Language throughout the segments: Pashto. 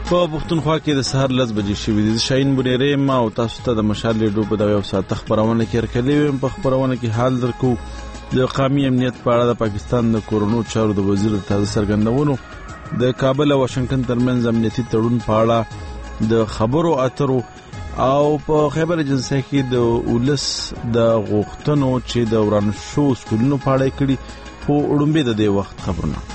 په پښتونخوا کې د سهار 10 بجې شوې دي. شاهین بنيري ما او تاسو ته د مشال ریډیو په دغه ساعت خبرونه کې ورکړلې. په خبرونه کې حال درکو د قومي امنیت په اړه د پاکستان د کورونو چارو د وزیر تازه څرګندونو، د کابل او واشنگټن ترمنځ امنیتي تړون په اړه د خبرو اترو، او په خیبر ایجنسی کې د ولس د غوښتنو چې د وران شو سکولونو په اړه کړي په وړاندې د دې وخت خبرونه.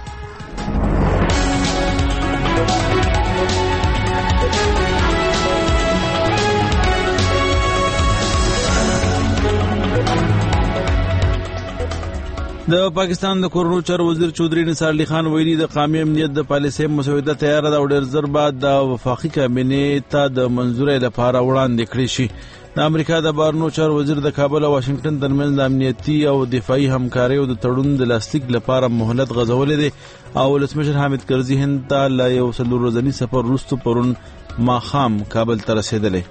د پاکستان د کورونو چارو وزیر چودري نثار علي خان ویلي د قومي امنیت د پالیسۍ مسوده تیار ده او ډېر زر بعد د وفاقي کابینې ته د منظورۍ لپاره وړاندې کړی شي. د امریکا د بهرنیو چارو وزیر د کابل او واشنگټن ترمنځ د امنیتي او دفاعي همکارۍ او د تړون د لاسلیک لپاره مهلت غځولې ده او ولسمشر حامد کرزي هند ته له یو څلور ورځني سفر وروسته پرون ماښام کابل ته رسېدلی.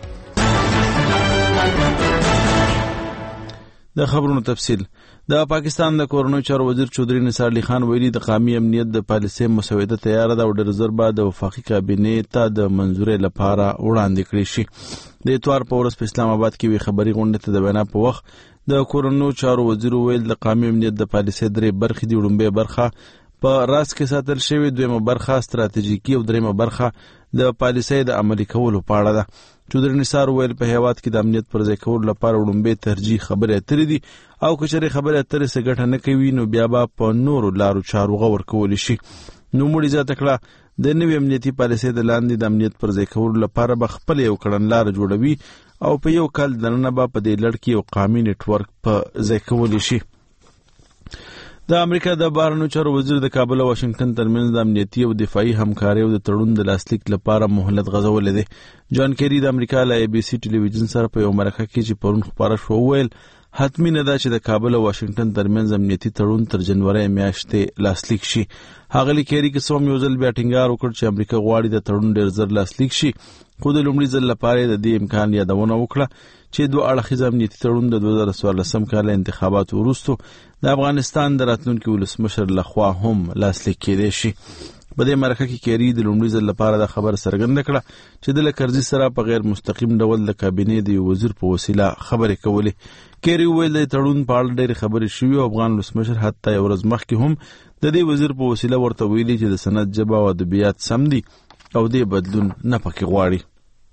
د خبرونو تفصیل. د پاکستان د کورونو چارو وزیر چودري نثار علي خان ویلي د قومي امنیت د پالیسۍ مسوده تیار ده او ډېر زر بعد د وفاقي کابینې ته د منظورۍ لپاره وړاندې کړی شي. د اتوار په ورځ په اسلام آباد کې وی خبري غونډه ته د وینا په وخت د کورونو چارو وزیر ویل د قومي امنیت د پالیسۍ درې برخې دي. وړاندې برخه په راس کې ساتل شوی، دویمه برخه ستراتیژیکي او دریمه برخه د پالیسۍ د عملي کولو په اړه ده. چودري نثار ویل په هیواد کې د امنیت پر ځای کولو لپاره وړاندې ترجیح خبرې اترې دي او کچري خبرې اترې څه ګټه نه کوي نو بیا به په نورو لارو چارو غور کول شي. نو مړي زیاته کړه د نوې امنیتي پالیسۍ د لاندې د امنیت پر ځای کولو لپاره به خپل یو کړنلار جوړوي او په یو کال دننه به په دې لړ کې یو قومي نیټورک په ځای کول شي. د امریکا د بهرنیو چارو وزیر د کابل او واشنگټن ترمنځ د امنیتي او دفاعي همکارۍ او د تړون د لاسلیک لپاره مهلت غځولې ده. جان کیری د امریکا له ABC ټلویزیون سره په یو مرکه کې چې پرون خبره شو ویل حتمی نه ده چې د کابل او واشنگټن ترمنځ امنیتي تړون تر جنوري میاشتې لاسلیک شي. هغه لیکري کې سوم یو ځل بیا ټینګار وکړ چې امریکا غواړي د تړون ډېر زر لاسلیک شي، خو د لومړي ځل لپاره د دې امکان یادونه وکړه چې دوه اړخیز امنیتي تړون د 2014 کال انتخاباتو وروسته د افغانستان د راتلونکي ولسمشر لخوا هم لاسلیک کېدای شي. په دې مرکه کې کیری د لومړي ځل لپاره د خبر څرګنده کړه چې د کرزي سره په غیر مستقیم ډول د کابینې د وزیر په وسیله خبرې کولې. کیری ویل د تړون په اړه ډېرې خبرې شوې او افغان ولسمشر حتی یو ورځ مخکې هم د دې وزیر په وسیله ورته ویلي چې د سند ژبه او ادبیات سم دي او دې بدلون نه پکې غواړي.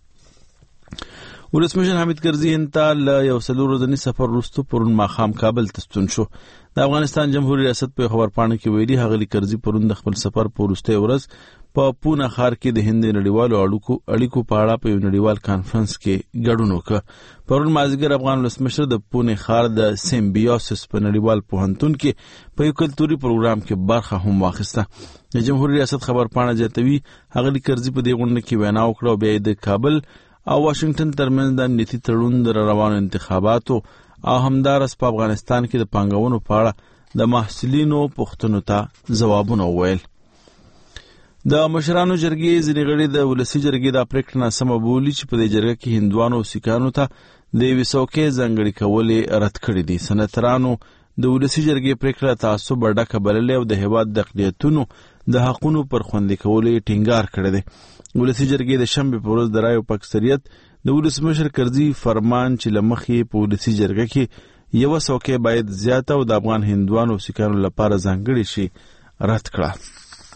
ولسمشر حامد کرزي هند ته له یو څلور ورځني سفر وروسته پرون ماښام کابل ته ستون شو. د افغانستان جمهوریت ریاست په خبرپاڼه کې ویلي هغه کرزي پرون د خپل سفر په وروستۍ ورځ په پونه ښار کې د هند نړیوالو اړیکو په اړه په یو نړیوال کانفرنس کې ګډون وکړ. پرون مازدیګر افغان ولسمشر د پونه ښار د سیمبیوسس په نړیوال پوهنتون کې په یو کلتوري پروګرام کې برخه هم واخیسته. د جمهوریت ریاست خبرپاڼه زیاتوي هغه کرزي په دې غونډه کې وینا وکړه او بیا د کابل او واشنگټن ترمنځ د امنیتي تړون د روانو انتخاباتو او همدارس په افغانستان کې د پانګونو په اړه د محصلینو پوښتنو ته ځوابونه وویل. د مشرانو جرګې ځینې غړي د ولسي جرګې د پریکړې ناسمه بولي چې په دې جرګه کې هندوانو او سیکانو ته د یوې څوکۍ ځانګړې کولې رد کړي دي. سناترانو د ولسي جرګې پریکړه تعصب ډکه بللې او د هیواد د اقلیتونو د حقونو پر خوندي کولو ټینګار کړی دی. ولسي جرګې د شنبې په ورځ د رایو په اکثریت د ولسمشر کرزي فرمان چې له مخې په ولسي جرګه کې یوه څوکۍ باید زیاته او د افغان هندوانو او سیکانو لپاره ځانګړې شي رد کړه.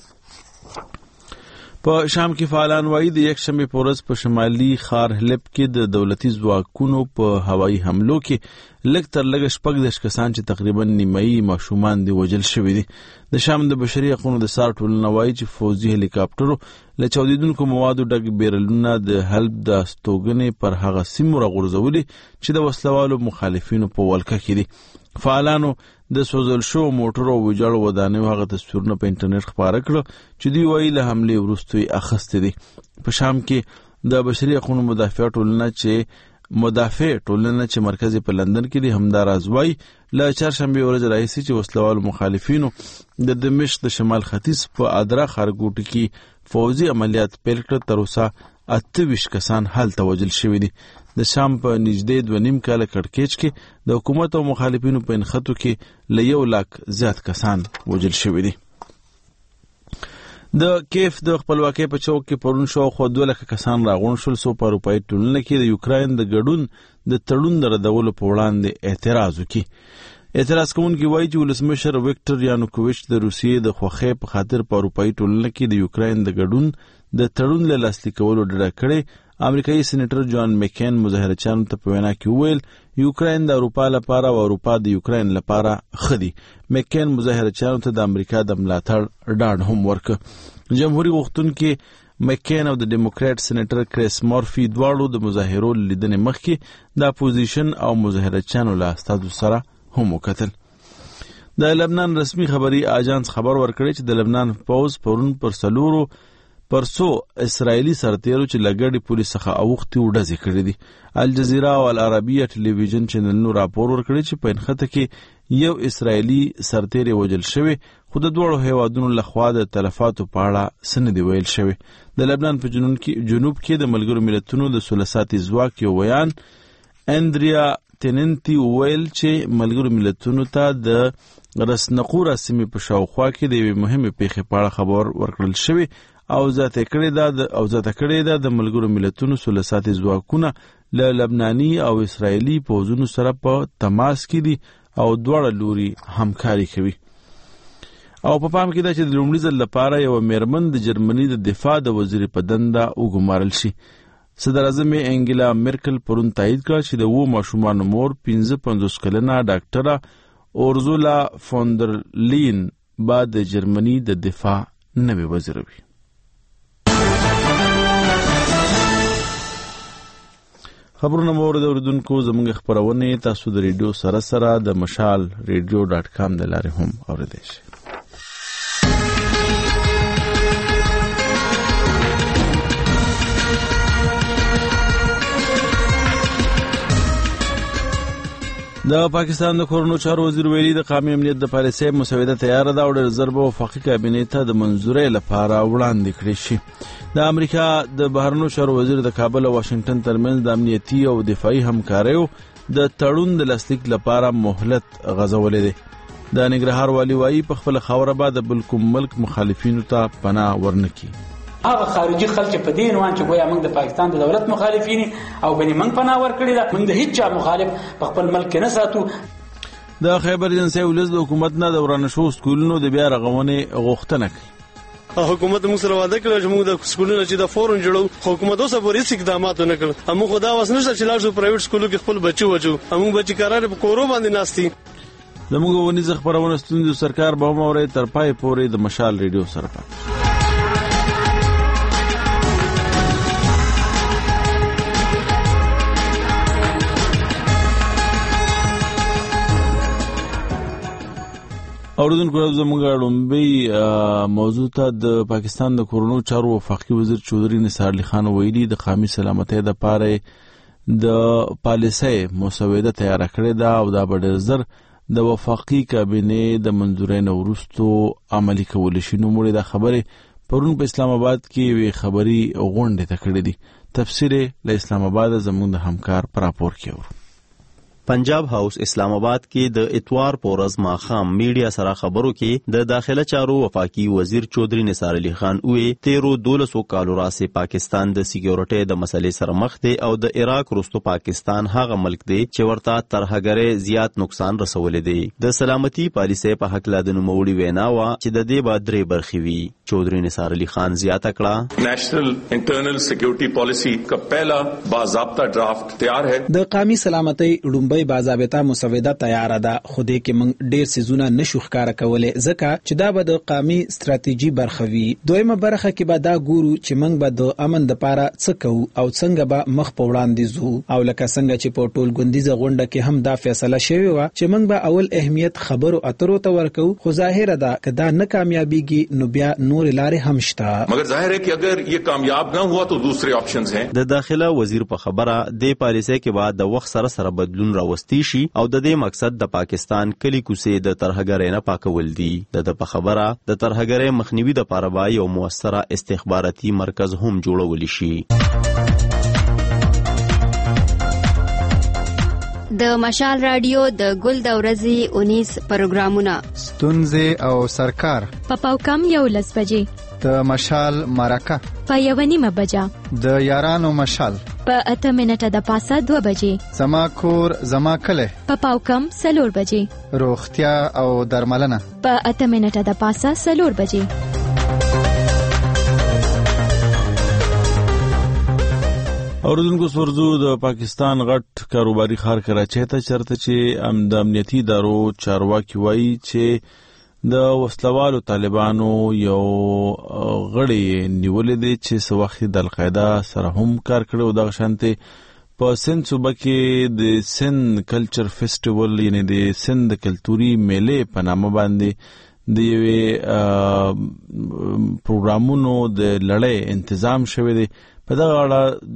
په شام کې فعالان وایي د یکشنبې په ورځ په شمالي ښار حلب کې د دولتي ځواکونو په هوایي حملو کې لږ تر لږه 14 کسان چې تقریبا نیمایي ماشومان دي وژل شوي دي. د شام د بشري حقوقو د سار ټولنه وایي چې فوزي هلیکاپټرو له چاودیدونکو موادو ډک بیرلونه د حلب د استوګنې پر هغه سیمو راغورځولي چې د وسلوالو مخالفینو په ولکه کې دي. فعالانو د سوزل شو موټرو او ویجاړو ودانیو هغه تصویرونه په انټرنیټ خپاره کړل چې دوی وایي له حملې وروسته یې اخیستې دي. په شام کې د بشري حقوقو مدافع ټولنه چې مرکز په لندن کې دی همداراز وایي له چهارشنبې ورځې راهیسې چې وسلوالو مخالفینو د دمشق د شمال ختیځ په ادرا ښارګوټي کې فوزي عملیات پیل کړل. تر اوسه 28 کسان هلته وژل شوي دي. د شام په نږدې 2.5 کاله کړکېچ کې د حکومت او مخالفینو په نښتو کې له 1 لک زیات کسان وژل شوي دي. د کیف د خپلواکۍ په چوک کې پرون شاوخوا 2 لک کسان راغونډ شول. څو په اروپایي ټولنه کې د یوکراین د ګډون د تړون د ردولو په وړاندې اعتراض وکړي. اعتراض کوونکي وایي چې ولسمشر ویکټور یانوکوویچ د روسیې د خوښۍ په خاطر په اروپایي ټولنه کې د یوکراین د ګډون د تړون له لاسلیک کولو ډډه کړې. امریکایي سېنیټر جان مکین مظاهرچیانو ته په وینا کې وویل یوکراین د اروپا لپاره او اروپا د یوکراین لپاره ښه دي. مکین مظاهرچیانو ته د امریکا د ملاتړ ډاډ هم ورکړ. جمهوریت غوښتونکي مکین او د ډیموکراټ سېنیټر کریس مورفي دواړو د مظاهرو لیدنې مخکې د اپوزیشن او مظاهرچیانو له استازو سره هم وکتل. د لبنان رسمي خبري اجانس خبر ورکړی چې د لبنان پوز پرون پر څو اسرائیلي سرتیرو چې لګړې پولیس څخه اوختي وډزې کړې دي. الجزیره او العربیه ټلویزیون چینلونو راپور ورکړی چې په انخته کې یو اسرائیلي سرتیر وژل شوی، خو د دوړو هیوادونو لخوا د تلفاتو په اړه څه نه دی ویل شوی. د لبنان په جنوب کې د ملګرو ملتونو د ثلثاتي ځواک یو ویان اندریا تننتی ویل چې ملګرو ملتونو ته د رسنقوره سیمې په شاوخوا کې د یوې مهمې پیښې په اړه خبر ورکړل شوی او زیاته کړې ده د ملګرو ملتونو ثلثاتي ځواکونه له لبناني او اسرائیلي پوځونو سره په تماس کې دي او دواړه لوري همکاري کوي. او په پام کې ده چې د لومړي ځل لپاره یو میرمن د جرمني د دفاع د وزیر په دنده وګمارل شي. صدر اعظم انګلا مرکل پرون تایید کړ چې د 2 ماشومانو مور 55 کلنه ډاکټره اورزولا فوندر لین بعد د جرمني د دفاع نوې وزیر وي. خبرونه مو اوریدونکو زموږ خبرونه تاسو د ریډیو سره د مشال radio.com د لارې هم اوریدئ شئ. د پاکستان د کورونو چارو وزیر ویلي د قومي امنیت د پالیسۍ مسوده تیار ده او د رزرو وفاقي کابینې ته د منظورۍ لپاره وړاندې کړې شي. د امریکا د بهرنیو چارو وزیر د کابل او واشنگټن ترمنځ د امنیتي او دفاعي همکاریو د تړون د لاسلیک لپاره مهلت غځولې ده. د ننګرهار والي وایي په خپل خاوره باندې بل کوم ملک مخالفینو ته پناه ورنکي. هغه خارجي خلک په دې عنوان چې ګویا موږ د پاکستان د دولت مخالفین او بني موږ پناه ورکړي ده، موږ د هیڅ چا مخالف په خپل ملک کې نه ساتو. د خیبر ایجنسی ولز د حکومت نه د ورانه شو سکولونو د بیا رغونې غوښتنه کوي. حکومت موږ سره وعده کړې چې موږ د سکولونو چې د فورن جوړو، حکومت اوسه پورې هیڅ اقدامات نه کړل. موږ خدا واس نشته چې لاړ شو پرایویټ سکولو کې خپل بچو وجو، موږ بچی قرار په کورو باندې ناستي. زموږ ونیزه خبرونه ستوندو سرکار به هم اوري تر پای پورې د مشال ریډیو سره پات. اوریدونکو زموږ لومبي موضوع ته د پاکستان د کورونو چارو وفاقي وزیر چودري نثار علي خان ویلي د قومي سلامتۍ د پاره د پالیسۍ مسوده تیار کړې ده او دا به ډېر زر د وفاقي کابینې د منظورۍ نه وروسته عملي کولی شي. نو موږ د خبرې پرون په اسلام آباد کې وی خبري غونډه ته کړې دي. تفسیر له اسلام آباد زموږ د همکار پر راپور کې پنجاب هاوس اسلام آباد کې د اتوار پورز ماخام میډیا سره خبرو کې د داخله چارو وفاقي وزیر چودري نثار علي خان وی 13 کالو راسه پاکستان د سکیورټي د مسلې سره مخ دی او د عراق وروسته پاکستان هغه ملک دی چې ورته ترهګرې زیات نقصان رسولې دی. د سلامتي پالیسۍ په حق لا د نوموړي وینا وا چې د دې بعد درې برخې وي. چودري نثار علي خان زیاته کړه نیشنل انټرنل سکیورټي پالیسی کا پہلا باضابطه ډرافټ تیار ہے. د قومي سلامتۍ لومبۍ باضابطه مسوده تیار ده، خو دې کې موږ ډېر سيزونه نشو ښکارا کولای ځکه چې دا به د قومي ستراتیژي برخه وي. دویمه برخه کې به دا ګورو چې موږ به د امن لپاره څه کوو او څنګه به مخ په وړاندې ځو. او لکه څنګه چې په ټول غونډیزه غونډه کې هم دا فیصله شوی و چې موږ به اول اهمیت خبرو اترو ته ورکو، خو ظاهر ده که دا نه کامیابیږي نو بیا نور لارې هم شته. مگر ظاهر ہے کہ اگر یہ کامیاب نہ ہوا تو دوسرے آپشنز ہیں. د داخله وزیر په خبره د پالیسۍ کې بعد د وخت سره بدلون راوستي شي او د دې مقصد د پاکستان کلی کوڅې د ترهګرۍ نه پاکول دي. د په خبره د ترهګرۍ مخنیوي د لپاره یو موثره استخباراتي مرکز هم جوړول شي. د مشال رادیو د ګل د ورځې 19 پروګرامونه ستونزې او سرکار په پاوکم 11 بجې د مشال مرکه په 1:30 بجه، د یارانو مشال په 8 منټه د پاسه 2 بجې، زما کور زما کلی په پاوکم 4 بجې، روغتیا او درملنه په 8 منټه د پاسه 4 بجې. اوردونکو سورزو د پاکستان غټ کاروباري ښار کراچۍ ته چرته چې د امنیتي ادارو چارواکي وایي چې د وسلوالو طالبانو یو غړی نیولې دی چې څه وخت د القاعده سره هم کار کړی او دغه شانتې په سند صوبه کې د سند کلچر فیسټیول یعنی د سند کلتوري میلې په نامه باندې د یوې پروګرامونو د لړۍ تنظیم شوی دی. په دغه اړه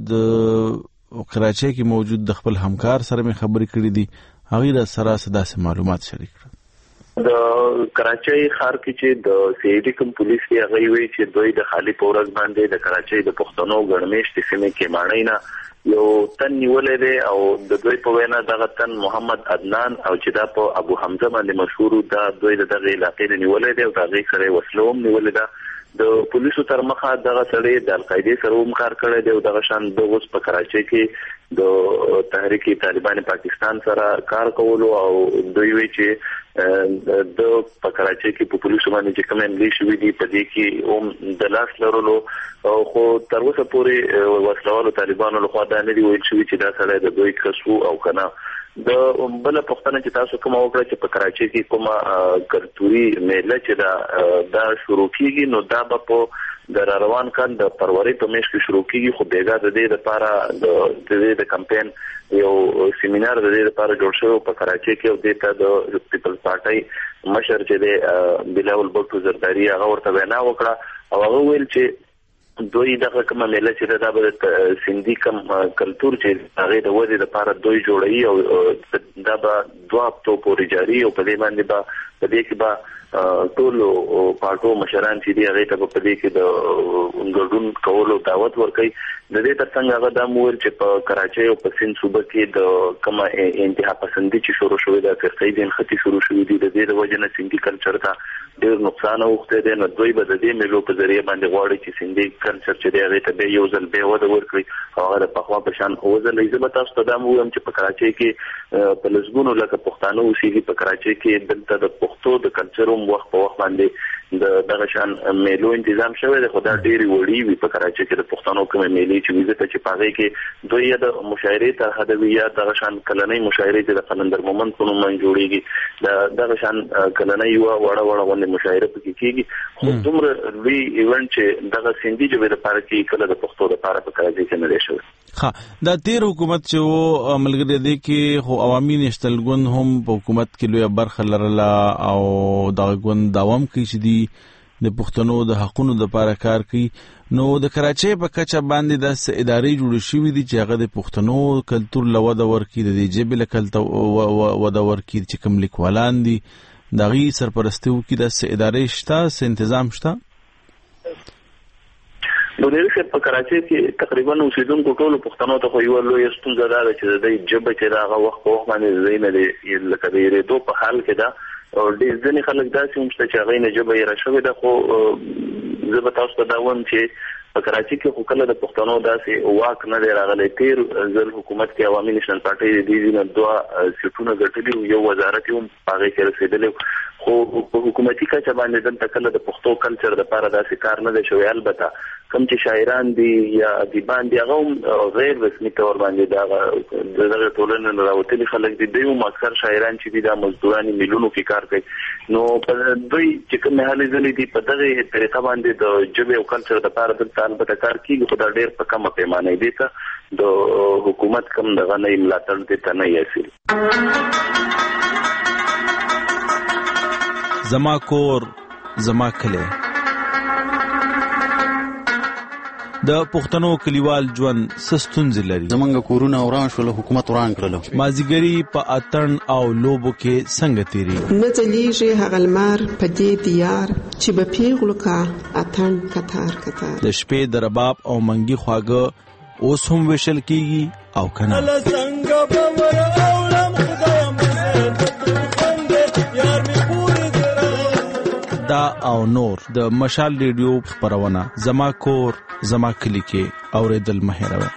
د کراچۍ کې موجود د خپل همکار سره مې خبرې کړې دي، هغوی را سره داسې معلومات شریک کړل. د کراچۍ ښار کې چې د سیډي کوم پولیس کې هغه وی چې دوی د خالی پورز باندې د کراچۍ د پښتنو ګڼمېشت سیمې کې ماڼۍ نه یو تن نیولې دی او د دوی په وینا دغه تن محمد عدنان او چې دا په ابو حمزه باندې مشهور دا دوی د دغه علاقې نه نیولې دی او دغه سره وسلو هم نیولې ده. د پولیسو تر مخه دغه سړی د القاعده سره هم کار کړی دی او دغه شان د اوس په کراچۍ کې د تحریک طالبان پاکستان سره کار کولو او دوی وی چې د په کراچۍ کې په پولیسو باندې چې کوم املی شوی دی په دې کې هم د لاس لرلو او خو تر اوسه پورې وسلوالو طالبانو له خوا دا نه دی ویل شوی چې دا سړی د دوی کسو او کنه. د بل پښتنه چې تاسو کوم وکړه چې په کراچۍ کې کومه کلتوري میله چې دا شروع کیږي نو دا په د روان کال د فروری په میاشت کې شروع کیږي، خو بیګا د دې لپاره د کمپاین یو سیمینار د دې لپاره جوړ شوی په کراچۍ کې او د ته د پیپلز پارټي مشر چې د بلاول بوټو زرداری هغه ورته وینا وکړه او هغه ویل چې دوی دغه کومه میله چې دا به سندي کم کلتور چې هغه د ودې لپاره دوی جوړي او دا به 2 هفتو پورې جاری او په دې باندې په دې کې به ټول پارټو مشران چې دی هغه ته په دې کې د ګډون کولو دعوت ورکړي. د دې ترڅنګ هغه د مور چې په کراچۍ او په سند صوبه کې د کومه انتها پسندي چې شروع شوې ده فرقې دین خطي شروع شوې دي د دې د وجه نه سندي کلچر ته ډېر نقصان اوخته دي. نو دوی به د دې ملو په ذریعہ باندې غواړي چې سندي کلچر چې دی هغه ته به یو ځل به وده ورکړي او هغه په خوا په شان اوزل ایزه تاسو ته د موم چې په کراچۍ کې په لزګونو لکه پښتانه اوسېږي په کراچۍ کې دلته د پښتو د کلچر وخت په وخت باندې دغه شان میلو تنظیم شوی دی. خو دا ډېری وړي وي په کراچۍ کې د پښتنو کومې میلې چې ویزه چې پاغې کې دوی د مشاعرې ته هدویه دغه شان کلنۍ مشاعرې چې د قلندر مومن په نوم جوړیږي دغه شان کلنۍ یو وړه باندې مشاعره پکې کیږي. خو دومره لوی ایونت چې دغه سندي جبه لپاره کې کله د پښتو لپاره په کراچۍ کې نه دی شوی. دا تیر حکومت چې و ملګری دی کې خو عوامي نشتل ګوند هم په حکومت کې لوی برخه لرله او دا ګوند دوام کوي چې د پښتنو د حقونو د لپاره کار کوي. نو د کراچۍ په کچه باندې د ادارې جوړې شوې دي چې هغه د پښتنو کلتور له وده ورکړي، د ژبې له کلتور وده ورکړي چې کوم لیکوالان دي د هغوی سرپرستي وکړي. داسې ادارې شته، څه تنظیم شته؟ د دې په کراچۍ کې تقریبا اوسیدونکو ټول پښتنو ته خو یو لوی ستونزه ده چې د ژبه چې دا وخت په وخت باندې زینه دی لکه د ریډو په حال کې دا او ډېر ځینې خلک داسې هم شته چې هغوی نه ژبه یې راشوې ده. خو زه به تاسو ته دا وایم چې په کراچۍ کې خو کله د پښتنو داسې واک نه دی راغلی. تیر ځل حکومت کې عوامي نیشنل پارټۍ د دې نه 2 سیټونه ګټلي او یو وزارت هم هغې کې رسېدلی، خو په حکومتي کچه باندې دلته کله د پښتو کلچر دپاره داسې کار نه دی شوی. البته کوم چې شاعران دي یا ادیبان دي هغه هم غیر رسمي طور باندې دغه ټولنې نه راوتلي خلک دي. دوی هم اکثر شاعران چې دي دا مزدوران میلونو کې کار کوي. نو دوی چې کوم هلې ځلې دي په دغه طریقه باندې د ژبې او کلچر دپاره دلته البته کار کېږي، خو دا ډېر په کمه پیمانه دی ته د حکومت کم دغه نه ملاتړ دی ته نه حاصل. زما کور زما کلی د پښتنو کلیوال ژوند څه ستونزې لري؟ زمونږ کورونه وران شول، حکومت وران کړلو. مازیګري په اتڼ او لوبو کې څنګه تیریږي؟ نه ځلیږي هغه لمر په دې دیار چې به پیغلو کا اتڼ کتار کتار. د شپې د رباب او منګي خواږه اوس هم ویشل کیږي او کنه. دا او نور د مشال ریډیو خبرونه زما کور زما کلی کې اوریدل مه هېروئ.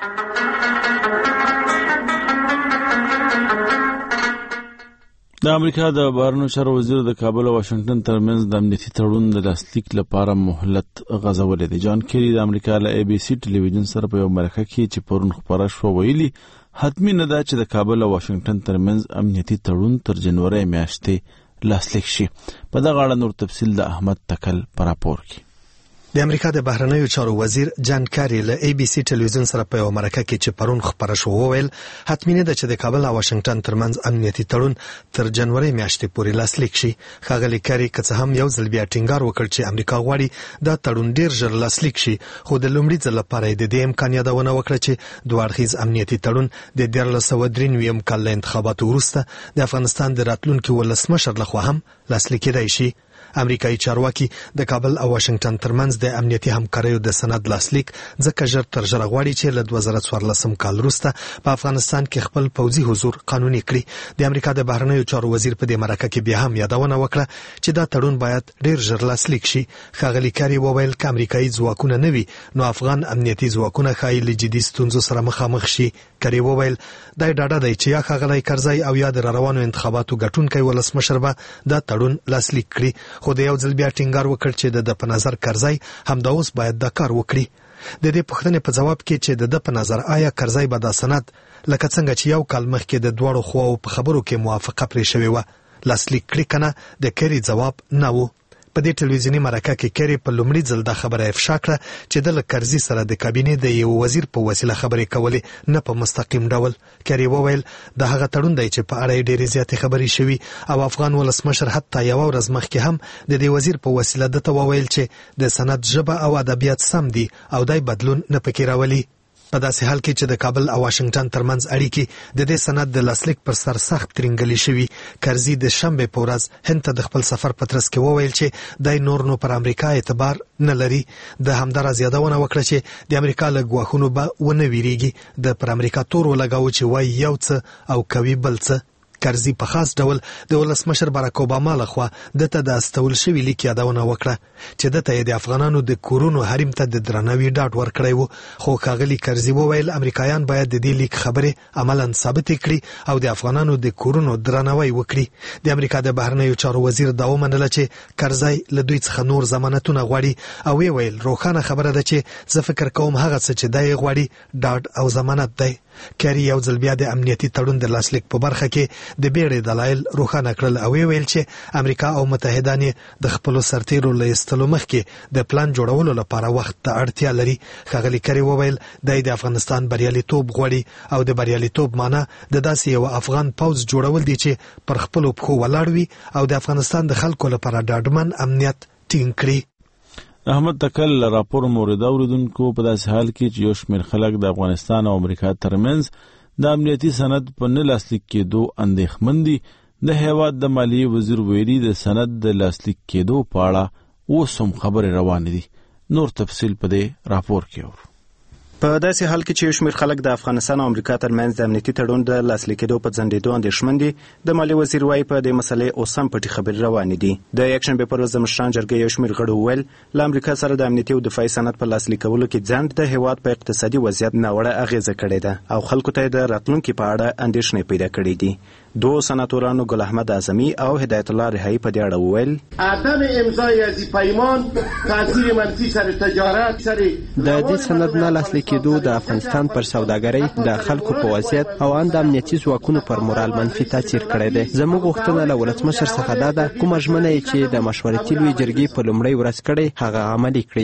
د امریکا د بهرنیو چارو وزیر د کابل او واشنگټن ترمنځ د امنیتي تړون د لاسلیک لپاره مهلت غځولی دی. جان کیری د امریکا له ای بي سي ټلویزیون سره په یو مرکه کې چې پرون خبره شوه ویلي حتمي نه ده چې د کابل او واشنگټن ترمنځ امنیتي تړون تر جنوري میاشتې لاسلیک شي. په دغه اړه نور تفصیل د احمد تکل په راپور کې. د امریکا د بهرنیو چارو وزیر جان کیری له ای بي سي ټلویزیون سره په یو مرکه کې چې پرون خبره شوه ویل حتمي نه ده چې د کابل او واشنگټن ترمنځ امنیتي تړون تر جنوري میاشتې پورې لاسلیک شي. ښاغلي کیری که څه هم یو ځل بیا ټینګار وکړ چې امریکا غواړي دا تړون ډیر ژر لاسلیک شي، خو د لومړي ځل لپاره د دې امکان یادونه وکړه چې دوه اړخیز امنیتي تړون د 1993 کال له انتخاباتو وروسته د افغانستان د راتلونکي ولسمشر لخوا هم لاسلیک کېدای شي. امریکایي چارواکي د کابل او واشنگټن ترمنځ د امنیتي همکاریو د سند لاسلیک ځکه ژر تر ژره غواړي چې له 2014 کال وروسته په افغانستان کې خپل پوځي حضور قانوني کړي. د امریکا د بهرنیو چارو وزیر په دې مرکه کې بیا هم یادونه وکړه چې دا تړون باید ډیر ژر لاسلیک شي. ښاغلي کیری وویل که امریکایي ځواکونه نه وي نو افغان امنیتي ځواکونه ښایي له جدي ستونزو سره مخامخ شي. کیری وویل دا ډاډه دی چې یا ښاغلی کرزی او یا د روانو انتخاباتو ګټونکی ولسمشر به دا تړون لاسلیک کړي، خو د یو ځل بیا ټینګار وکړ چې د په نظر کرزی همدا اوس باید دا کار وکړي. د دې پوښتنې په جواب کې چې د په نظر آیا کرزی به دا سند لکه څنګه چې یو کال مخکې د دواړو خواو په خبرو کې موافقه پرې شوې وه لاسلیک کړي کنه، د کیری جواب نه و. په دې ټلویزیونی مرکه کې کیری په لومړي ځل دا خبره افشا کړه چې د کرزي سره د کابینې د یو وزیر په وسیله خبرې کولې نه په مستقیم ډول. کیری وویل د هغه تړون دی چې په اړه ډېرې زیاتې خبرې شوي او افغان ولسمشر حتی یو ورځ مخکې هم د دې وزیر په وسیله دته وویل چې د سند ژبه او ادبیات سم دي او دای بدلون نه پکې راولي. په داسې حال کې چې د کابل او واشنگټن ترمنځ اړیکې د دې سند د لاسلیک پر سر سخت ترنګلې شوي، کرزي د شنبې په ورځ هند ته د خپل سفر په ترڅ کې وویل چې دای نور نو پر امریکا اعتبار نه لري. د همداراز یادونه وکړه چې د امریکا له ګواښونو به ونه ویریږي، د پر امریکا تور ولګاوه چې وایي یو څه او کوي بل څه. کرزي په خاص ډول د ولسمشر باراک اوباما لخوا دته د استول شوی لیک یادونه وکړه چې دته د افغانانو د کورونو حریم ته د درناوي ډاډ ورکړی وو، خو ښاغلي کرزي وویل امریکایان باید د دې لیک خبرې عملاً ثابت کړي او د افغانانو د کورونو درناوی وکړي. د امریکا د بهرنیو چارو وزیر دا ومنله چې کرزي له دوی څخه نور ضمانتونه غواړي او ویل روښانه خبره ده چې زه فکر کوم هغه څه چې دی غواړي ډاډ او ضمانت دی. کیری یو ځل بیا د امنیتي تړون د لاسلیک په برخه کې د بیړې دلایل روښانه کړل او ویل چې امریکا او متحدان د خپلو سرتیرو له ایستلو مخکې د پلان جوړولو لپاره وخت ته اړتیا لري. ښاغلي کیری وویل د افغانستان بریالیتوب غواړي او د بریالیتوب معنی د داسې یو افغان پوځ جوړول دي چې پر خپلو پښو ولاړ وي او د افغانستان د خلکو لپاره ډاډمن امنیت ټینګ کړي. احمد تکل راپور مورد اوریدونکو په داسې حال کې چې یو شمېر خلک د افغانستان او امریکا ترمنځ د امنیتي سند په نه لاسلیک کېدو اندېښمن دي. د هیواد د مالیې وزیر ویلي د سند د لاسلیک کېدو په اړه اوس هم خبرې روانې دي. نور تفصیل په دې راپور کې اورو. په داسې حال کې چې یو شمېر خلک د افغانستان او امریکا ترمنځ د امنیتي تړون د لاسلیک کېدو په ځنډېدو اندېښمن دي، د مالیې وزیر وایي په دې مسلې اوس هم پټې خبرې روانې دي. د یکشنبې پر ورځ د مشران جرګې یو شمېر غړو وویل له امریکا سره د امنیتي او دفاعي سند په لاسلیک کولو کې ځنډ د هېواد په اقتصادي وضعیت ناوړه اغېزه کړې ده او خلکو ته د راتلونکي په اړه اندېښنې پیدا کړې دي. دو سناتورانو ګل احمد اعظمي او هدایت الله رهایی په دې اړه وویل عدم امضای از پیمان تاثیر منفی سر تجارت سر د دې سند نه لاسلیک کېدو د افغانستان پر سوداګرۍ د خلکو په وضعیت او ان د امنیتي ځواکونو پر مورال منفي تاثیر کړی دی. زموږ غوښتنه له ولسمشر څخه دا ده کومه ژمنه یې چې د مشورتي لویې جرګې په لومړۍ ورځ کړې هغه عملي کړي.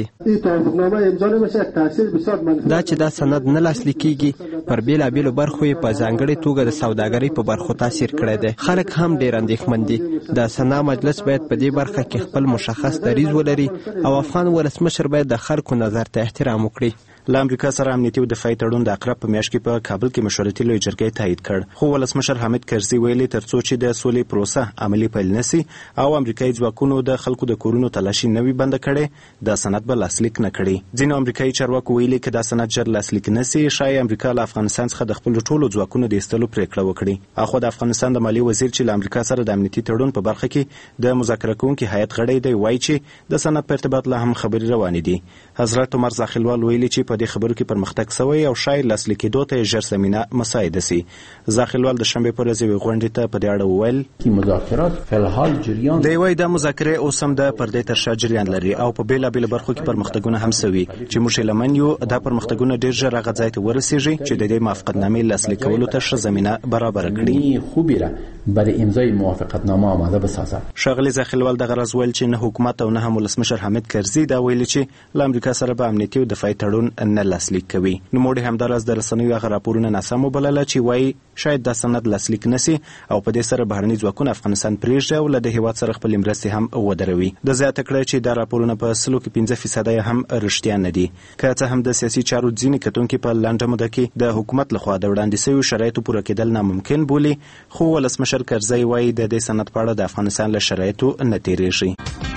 دا چې دا سند نه لاسلیک کېږي پر بېلابېلو برخو یې په ځانګړې توګه د سوداګرۍ په برخو تاثیر کړی دی. خلک هم ډېر اندېښمن دي. د سنا مجلس باید په دې برخه کې خپل مشخص دریځ ولري او افغان ولسمشر باید د خلکو نظر ته احترام وکړي. له امریکا سره امنیتي او دفاعي تړون د اقرب په میاشت کې په کابل کې مشورتي لوی جرګې تایید کړ، خو ولسمشر حامد کرزي ویلي ترڅو چې د سولې پروسه عملي پیل نشي او امریکایي ځواکونو د خلکو د کورونو تلاشي نوي بند کړي د سند به لاسلیک نه کړي. ځینې امریکایي چارواکو ویلي چې دا سند ژر لاسلیک نشي شاید امریکا له افغانستان څخه د خپل ټولو ځواکونو د ایستلو پریکړه وکړي. اخو د افغانستان د مالی وزیر چې له امریکا سره د امنیتي تړون په برخه کې د مذاکره کوونکي هیئت غړی دی وایي چې د سند په ارتباط لا هم خبرې روانې دي. حضرت عمر زاخیلوال ویلي چې په دې خبرو کې پرمختګ شوی او شاید لاسلیک کېدو ته ژر زمینه مساعده شي. زاخیلوال د شنبه پر ورځ غونډې ته په دې اړه وویل چې مذاکرات فلحال جریان دی، وایي د مذاکرې اوس هم د پردې تر شا جریان لري او په بیلابېلو برخو کې پرمختګونه هم شوي چې موږ یې لمن یو. دا پرمختګونه ډېر ژر هغه ځای ته ورسیږي چې د دې موافقتنامې لاسلیک کولو ته ښه زمینه برابر کړي. خوبی را برای امضای موافقتنامه آماده بسازد. ښاغلي زاخیلوال دغه راز ویل چې نه حکومت او نه هم ولسمشر حامد کرزي دا ویلي چې له امریکا سره به امنیتي او دفاعي تړون نه لاسلیک کوي. نوموړي همداراز د رسنیو هغه راپورونه ناسم وبلله چې وایي شاید دا سند لاسلیک نشي او په دې سره بهرني ځواکونه افغانستان پرېږدي او له دې هېواد سره خپلې مرستې هم ودروي. د زیاته کړه چې دا راپورونه په 5% هم رښتیا نه دي. که څه هم د سیاسي چارو ځینې کتونکي په لنډه موده کې د حکومت لخوا د وړاندې شویو شرایطو پوره کېدل ناممکن بولي، خو ولسمشر کرزي وایي د دې سند په اړه د افغانستان له شرایطو نه تېرېږي.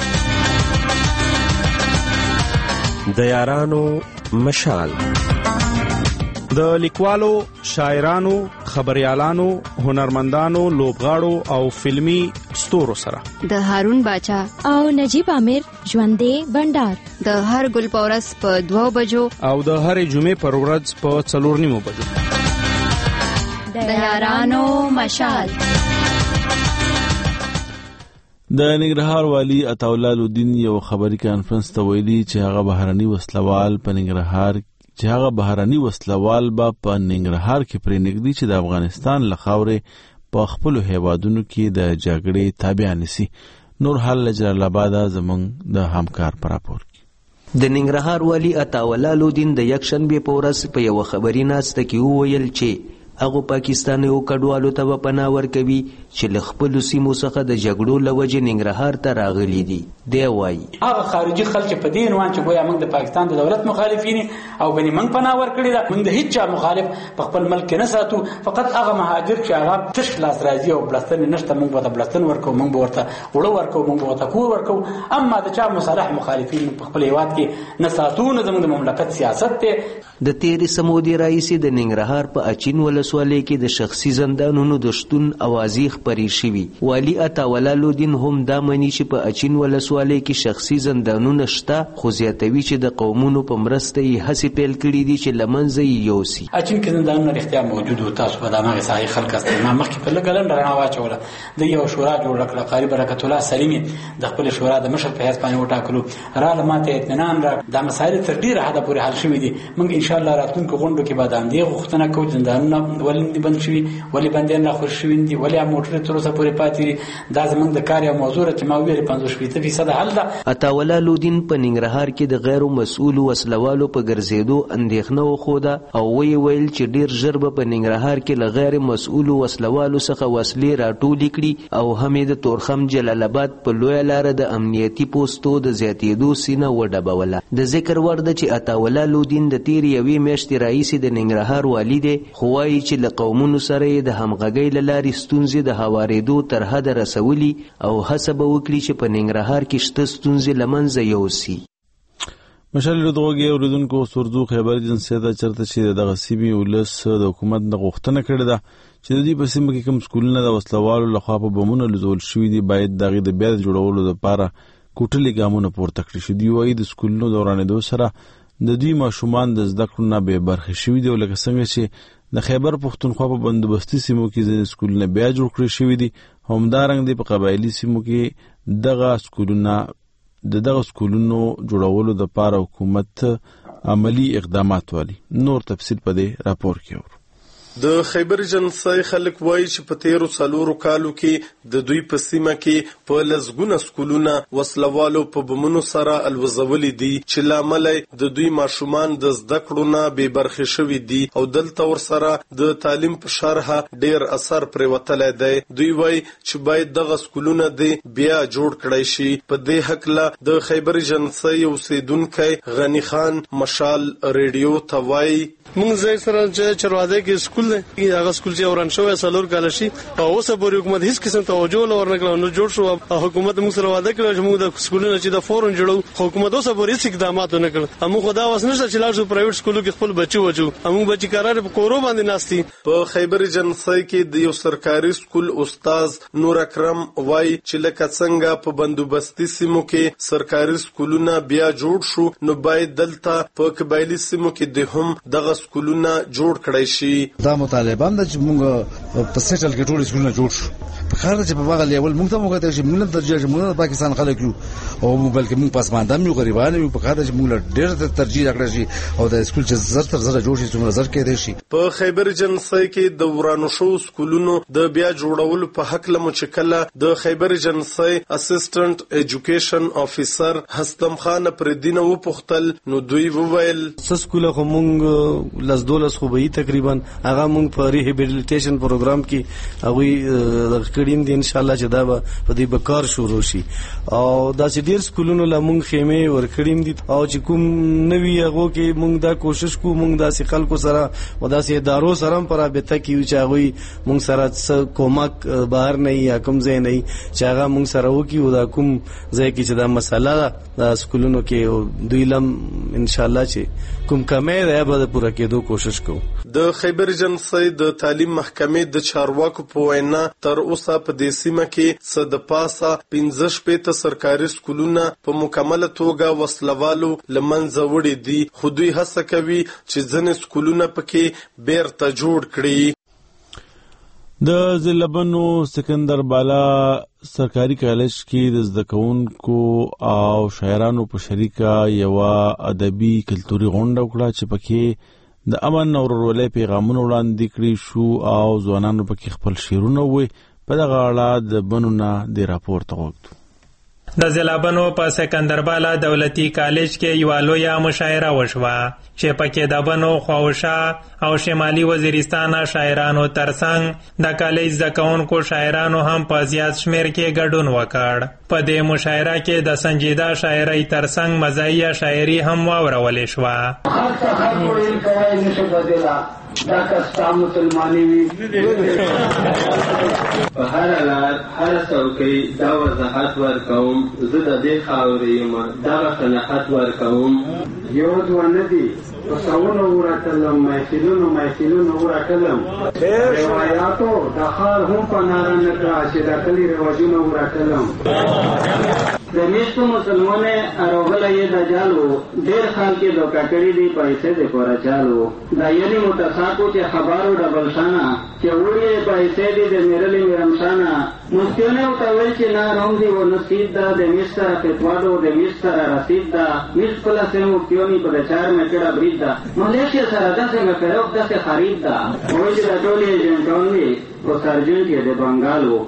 د یارانو مشال د لیکوالو، شاعرانو، خبريالانو، هنرمندانو، لوبغاړو او فلمی ستورو سره د هارون باچا او نجیب عامر ژوندې بندر د هر ګل پورس په 2 بجو او د هر جمعې پر ورځ په 4:30 بجو د یارانو مشال. د ننګرهار والی عطاالله الدین یو خبري کانفرنس ته ویلي چې هغه بهرني وسلوال به په ننګرهار کې پرې نږدې چې د افغانستان له خاورې په خپلو هیوادونو کې د جګړې تابع نشي. نور حال جلال آباد زمونږ د همکار پر راپور کې د ننګرهار والی عطاالله الدین د یکشنبه په ورځ په یو خبري ناسته کې وویل چې هغه پاکستانیو کډوالو ته پناه ورکوي چې له خپل سیمو څخه د جګړو لوجې ننګرهار ته راغلي دي. دی وایي هغه خارجي خلک په دې عنوان چې ګویا موږ د پاکستان د دولت مخالفین او بني موږ پناه ورکړي دا موږ د هیڅ چا مخالف په خپل ملک نه ساتو، فقط هغه مهاجر چې هغه تش لاس راځي او بلستن نشته موږ به بلستن ورکو، موږ به ورته وړو ورکو، موږ به ورته کور ورکو. اما د چا مصالح مخالفین په خپل هیواد کې نه ساتو، نه زموږ د مملکت سیاست ته. د تیرې سمودي رئیس د ننګرهار په اچین ولسوالۍ کې د شخصي زندانونو د شتون اوازې خپرې شوي. والی عطاالله الدین هم دا مني چې په اچین ولسوالۍ کې شخصي زندانونه شته، خو زیاتوي چې د قومونو په مرسته یې هڅې پیل کړي دي چې له منځه یې یوسي. اچین کې زندانونه رښتیا موجود و، تاسو به د هماغې ساحې خلک استئ. ما مخکې په لږه لنډه رڼا واچوله، د یو شورا جوړه کړه، قاري برکت الله سلیمي د خپلې شورا د مشر په حیث باندې وټاکلو، راله ماته اطمینان را. دا مسایل تر ډېره حده پورې حل شوي دي. موږ ان شاء الله راتلونکو غونډو کې به د همدې غوښتنه کوو زندانونه ولې بند شوي، ولې بندیان راخوش شوي دي، ولې موټرې تر اوسه پورې پاتې دي. دا زموږ د کار یو موضوع ده چې ما ویلې 50% حل ده. عطاالله الدین په ننګرهار کې د غیر مسؤلو وسلوالو په ګرځېدو اندېښنه وښوده او ویل چې ډېر ژر به په ننګرهار کې له غیر مسؤلو وسلوالو څخه وسلې راټولې کړي او هم د تورخم جلال آباد په لویه لاره د امنیتي پوستو د زیاتېدو سینه وډبوله. د ذکر وړ ده چې عطاالله الدین د تېرې یوې میاشتې راهیسې د ننګرهار والي دی، خو وایي چې له قومونو سره یې د همغږۍ له لارې ستونزې د هوارېدو تر حده رسولي او هڅه به وکړي چې په ننګرهار کې شته ستونزې له منځه یوسي. مشال لودغوږی اوریدونکو سرزو خبر ایجنسی ته چرته چې دغه سیمې ولس د حکومت د غوښتنه کړې ده چې د دې په سیمه کې کوم سکولونه د وسلوالو لخوا په بمونو لزول شوي دي باید دغه د بیا جوړولو لپاره کوټلي ګامونه پورته کړي شي. دی وايي د سکولونو دورانېدو سره د دوی ماشومان د زده کړو نه بې برخې شوي دي، لکه څنګه چې د خیبر پښتونخوا په بندوبستي سیمو کې ځینې سکولونه بیا جوړ کړي شوي دي. همدارنګه د په قبایلي سیمو کې دغه سکولونو جوړولو لپاره حکومت عملی اقدامات والی. نور تفصیل په دې راپور کې ورو. د خیبر جنسای خلک وایي چې په تیرو 4 کالو کې د دوی په سیمه کې په لزګونه سکولونه وسلوالو په بمونو سره الوزولې دي چې لامل د دوی ماشومان د زده کړو نه بې برخې شوي دي او دلته ورسره د تعلیم په شرحه ډیر اثر پرې وتلی دی. دوی وایي چې باید دغه سکولونه د بیا جوړ کړی شي. په دې هکله د خیبر جنسای اوسیدونکی غنی خان مشال ریډیو ته وایي مونږ ځای سره چې چروازه کې سکول دی هغه سکول چې وران شوی 4 کال شي او اوسه پورې حکومت هیڅ قسم توجه نه ورنکړه نو جوړ شو او حکومت موږ سره وعده کړو چې موږ د سکولونو چې د فورن جوړو حکومت اوسه پورې هیڅ اقدامات نه کړل. موږ خدا واس نشته چې لاړ شو پرایویټ سکولو کې خپل بچي وځو. موږ بچي قرار په کورو باندې ناستي. په خیبر جنسای کې د یو سرکاري سکول استاد نور اکرم وایي چې لکه څنګه په بندوبستي سیمو کې سرکاري سکولونه بیا جوړ شو نو باید دلته په قبایلی سیمو کې د هم دغه سکولونه جوړ کړی شي. دا مطالبه هم د موږ په سیټل کې ټول سکولونه جوړ شو. په کار چې په واغ لیول موږ ته موږ ته چې موږ ترجیح موږ پاکستان خلک یو او بلکې موږ پسماندم یو غریبان یو په کار چې موږ ډېر ترجیح راکړی شي او د سکول چې زر تر زر جوړ شي څومره زر کې دی شي. په خیبر جنسای کې د ورانو شو سکولونو د بیا جوړولو په حق له مچکله د خیبر جنسای اسسټنټ ایجوکیشن افیسر حسن خان پردین و پختل نو دوی وویل سکول خو موږ لز دولس خو به تقریبا هغه موږ په ریهابیلیټیشن پروګرام کې هغه کړیم دي ان شاء الله چې دا په دې بکار شروع شي او دا چې ډیر سکولونو لا موږ خیمه ورکړیم دي او چې کوم نوی هغه کې موږ دا کوشش کوو موږ د خلکو سره او د ادارو سره په رابطه کې چې هغه موږ سره کومک بهر نه یا کوم ځای نه چې هغه موږ سره وکړو دا کوم ځای کې چې دا مسله د سکولونو کې دوی لم ان شاء الله چې کوم کمه ده به پوره کېدو کوشش کوو. د خیبر جنسای د تعلیم محکمې د چارواکو په وینا تر اوسه په دې سیمه کې څه د پاسه 15 سرکاري سکولونه په مکمله توګه وسلوالو لمنځه وړي دي خو دوی هڅه کوي چې ځینې سکولونه پکې بیرته جوړ کړي. د زلبنو سکندر بالا سرکاري کالج کې د زده کوونکو او شاعرانو په شریکه یو ادبي کلتوري غونډه وکړه چې پکې د امن او ورورولۍ پیغامونه وړاندې کړي شو او ځوانانو پکې خپل شعرونه وویل. په دغه اړه د بنونه د راپور ته وګورئ. د زلابنو په سکندربالا دولتي کالج کې یو لویه مشاعره وشوه چې پکې د بنو خواوشا او شمالي وزیرستان شاعرانو ترڅنګ د کالج زده کوونکو شاعرانو هم په زیات شمیر کې ګډون وکړ. په دې مشاعره کې د سنجیده شاعرۍ ترڅنګ مزاحیه شاعري هم واورولې شوه. دا کستا مسلمانی وی په هر لار هر څوکۍ دا وضاحت ورکوم زه د دې خاورې یم دغه قناعت ورکوم یو دوه نه دي وسونه ورکلم محفلونو ورکلم روایاتو د ښار هم په ناره نه کړه چې د کلي رواجونه ورکلم. د میشتو مسلمانې اروغله یې د جالو ډېر خلک یې دوکه کړي دي پیسې د پوره چالو دا یعنې متساقو چې خبرو ډبل شانه چې وړې پیسې دي د میرلې میرمشانه مفتیونه ورته ویل چې نه روم دي و نصیب ده د میش سره فتوا د میش سره رسید ده میش خپله سه مفتیونې په د 4 میټره برید ده ملیشیا سره داسې مفروق داسې خرید ده وایي چې د ټولې ایجنټان وي خو سرجنټ یې د بنګالو.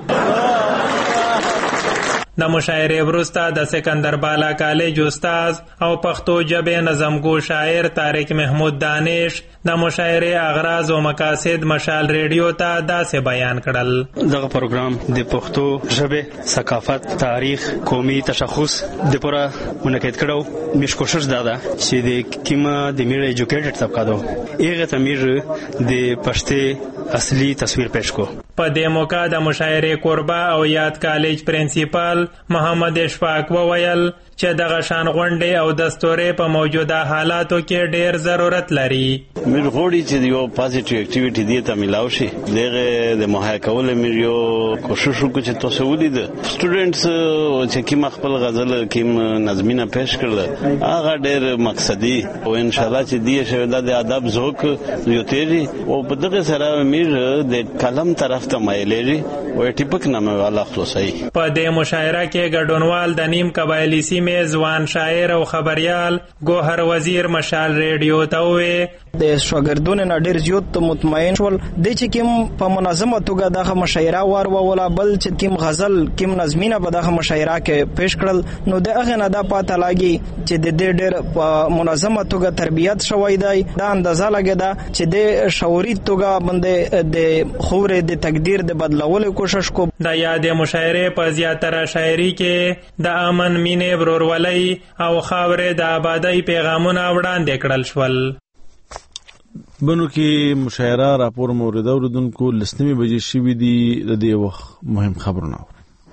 د مشاعرې وروسته د سکندربالا کالج استاد او پښتو ژبې نظمګو شاعر طارق محمود دانش د مشاعرې اغراض او مقاصد مشال ریډیو ته داسې بیان کړل. دغه پروګرام د پښتو ژبې ثقافت تاریخ قومي تشخص د پوره منعقد کړو. مش کوشش ده چې د کیما د میډیا ایجوکیټډ طبقه دو هغه ته میډ د پښتو اصلي تصویر پېښ کو. په دې موقع د مشاعرې قربا او یاد کالج پرنسپل محمد اشفاق وویل چې دغه شان غونډې او دستورې په موجوده حالاتو کې ډېر ضرورت لري. موږ غواړو چې یو پازیټیو اکټیویټي دې ته ملاو شي. دغه د مهیا کول موږ یو کوشش وکړو چې تاسو ولید سټوډنټس چې کوم خپل غزل کوم نظمینه پېښ کړل هغه ډېر مقصدی او ان شاء الله چې دې شوه د ادب ذوق یو تیری او په دغه سره موږ د کلم طرف ته مایلېږي او ټیپک نامه والا خلاصي. په دې مشاعره کې ګډونوال د نیم قبایلی سیمې ځوان شاعر او خبريال ګوهر وزیر مشال ریډیو ته وې د شاګردونو نه ډیر زیات مطمئن شول د چې کوم په منظمه توګه دغه مشاعره ولا بل چې کوم غزل کوم نظمینه په دغه مشاعره کې پیش کړل نو د هغه نه دا پاته لاګي چې د دې ډیر په منظمه توګه تربیت شوی دی دا اندازه لګیدا چې د شعوري توګه باندې د خورې د تقدیر د بدلولو کوشش کو. د یاد مشاعره په زیاتره شاعري کې د امن مینې برورولۍ او خاورې د آبادۍ پیغامونه وړاندې کړل شول. بنو کې مشاعره راپور مورد اوردونکو لسنیمه بجې شوې دي. د دې وخت مهم خبرونه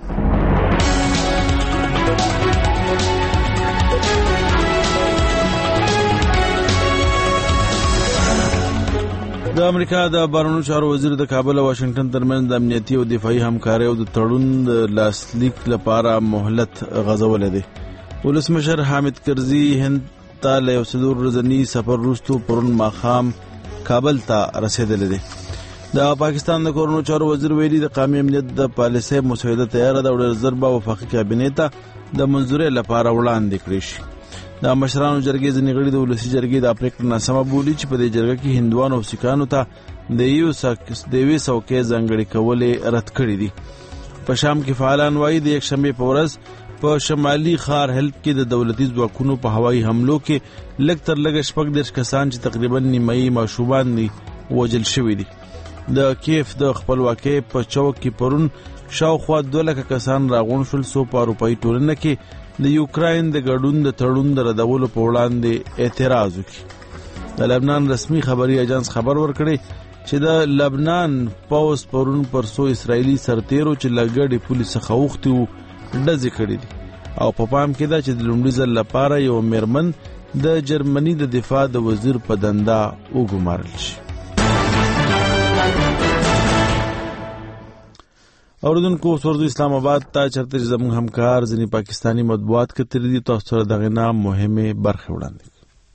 د امریکا د بهرنیو چارو وزیر د کابل او واشنگټن ترمنځ د امنیتي او دفاعي همکارۍ او د تړون د لاسلیک لپاره مهلت غځولې ده. ولسمشر حامد کرزي هند ته له یو څلور ورځني سفر وروسته پرون ماښام کابل ته رسیدلی دی. د پاکستان د کورونو چارو وزیر ویلي د قومي امنیت د پالیسۍ مسوده تیاره ده او ډېر ژر به وفاقي کابینې ته د منظورۍ لپاره وړاندې کړی شي. د مشرانو جرګې ځینې غړي د ولسي جرګې د پرېکړې ناسمه بولي چې په دې جرګه کې هندوانو او سیکانو ته د یوې څوکۍ ځانګړې کولې رد کړي دي. په شام کې فعالان وایي د یکشنبې په ورځ په شمالي ښار هلب کې د دولتي ځواکونو په هوایي حملو کې لږ تر لږه 36 کسان چې تقریبا نیمایي ماشومان دي وژل شوي دي. د کیف د خپلواکۍ په چوک کې پرون شاوخوا 2 لکه کسان راغونډ شول څو په اروپایي ټولنه کې د یوکراین د ګډون د تړون د ردولو په وړاندې اعتراض وکړي. د لبنان رسمي خبري اژانس خبر ورکړي چې د لبنان پوځ پرون پر څو اسرائیلي سرتیرو چې لګړې پولیس څخه اوښتي وو ډزې کړي دي او په پام کې ده چې د لومړي ځل لپاره یو میرمن د جرمني د دفاع د وزیر په دنده وګمارل شي. اوردونکو سورزو اسلام آباد ته چرته زموږ همکار ځینې پاکستانی مطبوعات کتري دي. تاسو سره دغه نه مهمه برخه وړاندې.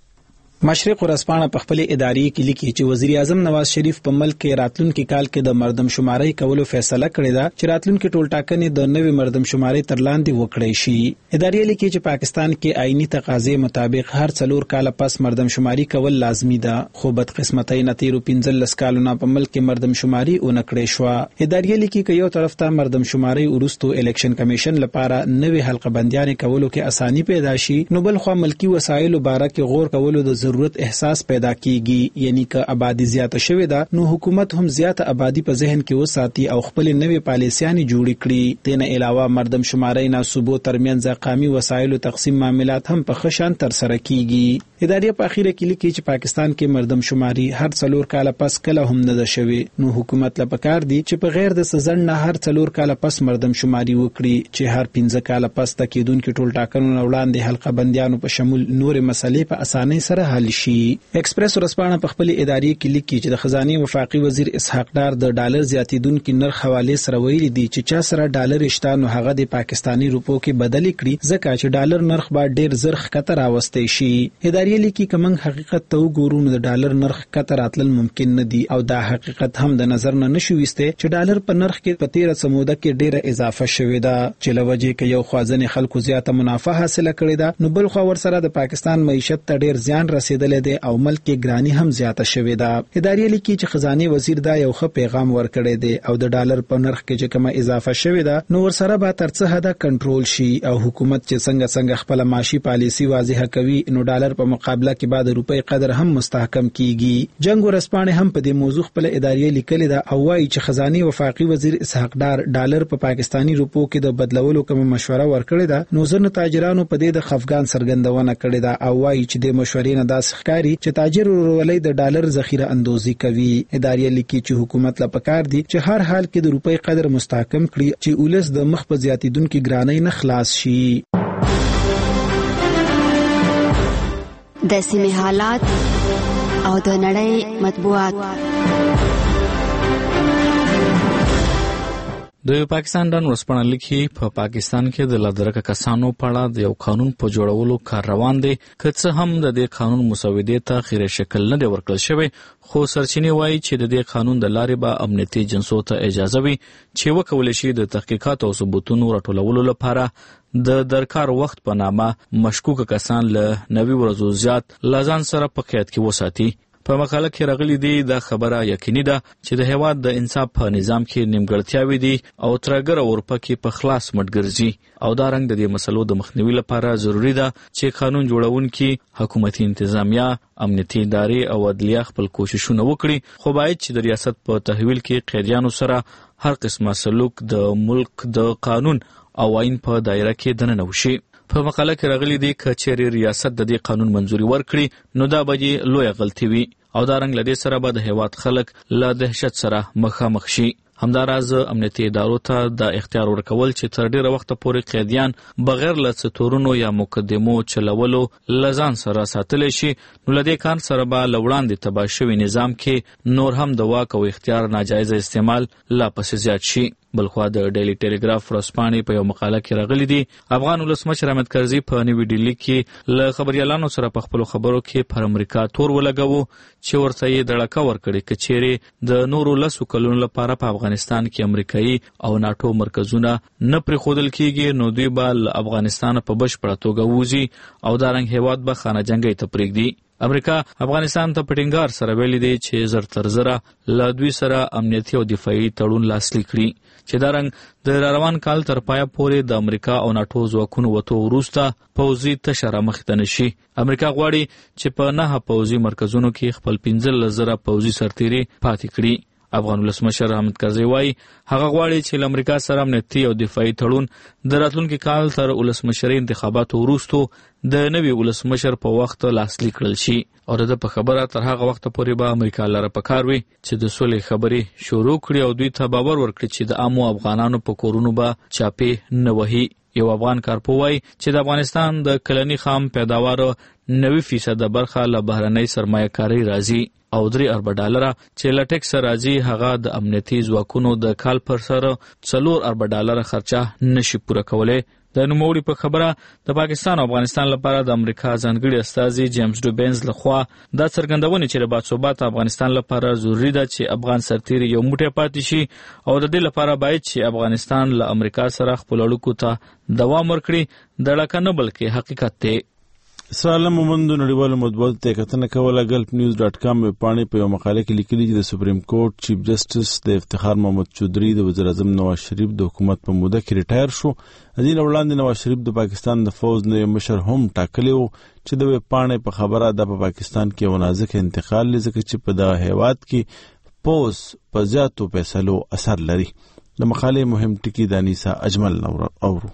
مشرق ورځپاڼه په خپل اداري کې لیکي چې وزیر اعظم نواز شریف په ملک کې راتلونکي کال کې د مردم شماري کولو فیصله کړې ده چې راتلونکي ټولټاکنې د نوې مردم شماري تر لاندې وکړي شي. اداري لیکي چې پاکستان کې آئینی تقاضې مطابق هر 4 کال پس مردم شماري کول لازمي ده خو بدقسمتۍ نتیرو 15 کالونه په ملک کې مردم شماري اونکړې شو. اداري لیکي چې یو طرف ته مردم شماري ورستو الیکشن کمیشن لپاره نوې حلقه بندیان کولو کې اساني پیدا شي نو بل خو ملکی وسایل باره کې غور کولو د ضرورت احساس پیدا کیږي. یعنی که آبادی زیاته شوې ده نو حکومت هم زیاته آبادی په ذهن کې وساتي او خپل نوې پالیسیانې جوړې کړي. دنه علاوه مردم شماري نه صوبو ترمنځ قومي وسایل تقسیم معاملات هم په خشان تر سره کیږي. ادارې په اخیره کې لیکي چې پاکستان کې مردم شماري هر 4 کال پس کله هم نه ده شوې نو حکومت لا پکار دي چې په غیر د سزن نه هر 4 کال پس مردم شماري وکړي چې هر 15 کال پس تکیدونکو ټولټاکنو وړاندې حلقه بندیانو په شمول نور مسلې په اسانۍ سره حل شي. ایکسپریس ورځپاڼه په خپل اداري کې لیکي چې د خزانه وفاقي وزیر اسحاق ډار د ډالر زیاتیدونکو نرخ حواله سره ویلي دي چې چا سره ډالر شته نو هغه د پاکستانی روپو کې بدلی کړي ځکه چې ډالر نرخ به ډیر زر ښکته راوستي شي. اداري لیکي کوم حقیقت ته وګورو د ډالر نرخ ښکته راتلل ممکن نه دي او دا حقیقت هم د نظر نه نشو وسته چې ډالر په نرخ کې په 13 سموده کې ډیره اضافه شوې ده چې لوجه کې یو خوازن خلکو زیاته منافع حاصله کړې ده نو بل خو ور سره د پاکستان معیشت ته ډیر زیان رسیدلې ده او ملک کې ګرانی هم زیاته شوې ده. اداري لیکي چې خزانه وزیر دا یو ښه پیغام ورکړی دی او د ډالر په نرخ کې چې کومه اضافه شوې ده نو ور سره به تر څه حد کنټرول شي او حکومت چې څنګه خپل معاشي پالیسی واضحه کوي نو ډالر په مقابله کې بعد روپی قدر هم مستحکم کیږي. جنگ ورځپاڼه هم په دې موضوع خپل اداري لیکل ده او وايي چې خزانه وفاقي وزیر اسحاق ډار ډالر په پاکستانی روپو کې د بدلولو کوم مشوره ورکړې ده نو ځنه تاجرانو په دې د خفقان سرګندونه کړې ده او وايي چې د مشورې نه داس ښکاری چې تاجر ورولې د ډالر ذخیره اندوزي کوي. اداري لیکي چې حکومت لا پکار دي چې هر حال کې د روپی قدر مستحکم کړي چې اولس د مخ په زیاتیدونکو ګرانۍ نه خلاص شي. د سیمې حالات او د نړۍ مطبوعات. د پاکستان ډان ورځپاڼه لیکي په پاکستان کې د لادرکه کسانو په اړه د یو قانون په جوړولو کار روان دی که څه هم د دې قانون مسودې ته خیره شکل نه دی ورکړل شوی خو سرچینې وایي چې د دې قانون د لارې به امنیتي جنسو ته اجازه وي چې وکولای شي د تحقیقات او ثبوتونو راټولولو لپاره د درکار وخت په نامه مشکوک کسان له 90 ورځو زیات لازم سره په قید کې وساتي. په مقاله کې راغلي دي دا خبره یقیني ده چې د هیواد د انصاف په نظام کې نیمګړتیاوې دي او ترګر اورپا کې په خلاص مټ ګرځي او دا رنګ د دې مسلو د مخنیوي لپاره ضروری ده چې قانون جوړونکي حکومتي انتظامیه امنیتي ادارې او عدلیه خپل کوششونه وکړي خو باید چې د ریاست په تحویل کې قیدیانو سره هر قسمه سلوک د ملک د قانون او آئین په دایره کې دننه وشي. په مقاله کې راغلي دي که چیرې ریاست د دې قانون منځوري ورکړي نو دا به لویه غلطي وي او دا رنګ له دې سره به د هیواد خلک له دهشت سره مخامخ شي. همداراز امنیتي ادارو ته د اختیار ورکول چې تر ډیره وخت پورې قیدیان بغیر له ستورونو یا مقدمو چلولو لزان سره ساتلی شي نو له دې کار سره به له وړاندې تباه شوي نظام کې نور هم د واک او اختیار ناجایز استعمال لا پسې زیات شي. بلخوا د ډیلی ټیلیګراف ورځپاڼې په یو مقاله کې راغلي دي افغان ولسمشر حامد کرزي په نوي ډیلي کې له خبريالانو سره په خپلو خبرو کې پر امریکا تور ولګاوه چې ورته یې دړکه ورکړي که چیرې د نورو 10 کلونو لپاره په افغانستان کې امریکایي او ناټو مرکزونه نه پرېښودل کیږي نو دوی به له افغانستان په بشپړه توګه ووځي او دا رنګ هیواد به خانه جنګۍ ته پرېږدي. امریکا افغانستان ته په ټینګار سره ویلي دی چې زر تر زره له دوی سره امنیتي او دفاعي تړون لاسلیک کړي چې دا رنګ د روان کال تر پایه پورې د امریکا او ناټو ځواکونو وتو وروسته پوځي تشه رامخې ته نه شي. امریکا غواړي چې په 9 پوځي مرکزونو کې خپل 15,000 پوځي سرتیري پاتې کړي. افغان ولسمشر حامد کرزي وایي هغه غواړي چې له امریکا سره امنیتي او دفاعي تړون د راتلونکي کال تر ولسمشرۍ انتخاباتو وروسته د نوي ولسمشر په وخت لاسلیک کړل شي او د په خبره تر هغه وخت پورې به امریکا لره پکار وي چې د سولې خبرې شروع کړي او دوی ته باور ورکړي چې د عامو افغانانو په کورونو به چاپې نه وهي. یو افغان کارپو وایي چې د افغانستان د کلني خام پیداوار 90% برخه له بهرنۍ سرمایه‌کارۍ راځي او $3 ارب چې له ټیکس راځي هغه د امنیتي ځواکونو د کال پر سر $4 ارب خرچه نشي پوره کولای. د نوموړي په خبره د پاکستان او افغانستان لپاره د امریکا ځانګړي استازي جیمز ډوبینز لخوا دا څرګندونه چې د باثباته افغانستان لپاره ضروری ده چې افغان سرتیري یو موټی پاتې شي او د دې لپاره باید چې افغانستان له امریکا سره خپل اړیکو ته دوام ورکړي دړکه نه بلکې حقیقت دی. اسرائیل مومندو نړیوالو مطبوعاتو ته کتنه کوله gulfnews.com ویبپاڼې په یو مقاله کې لیکلي چې د سپریم کورټ چیف جسټس د افتخار محمد چودھری د وزیر اعظم نواز شریف د حکومت په موده کې ریټایر شو. ځینې وړاندې نواز شریف د پاکستان د فوج نوی مشر هم ټاکلی و چې د ویبپاڼې په خبره د پاکستان کې یو نازک انتقال لري ځکه چې په دغه هیواد کې پوز په زیاتو فیصلو اثر لري. د مقالې مهم ټکي د انیسا اجمل اورو.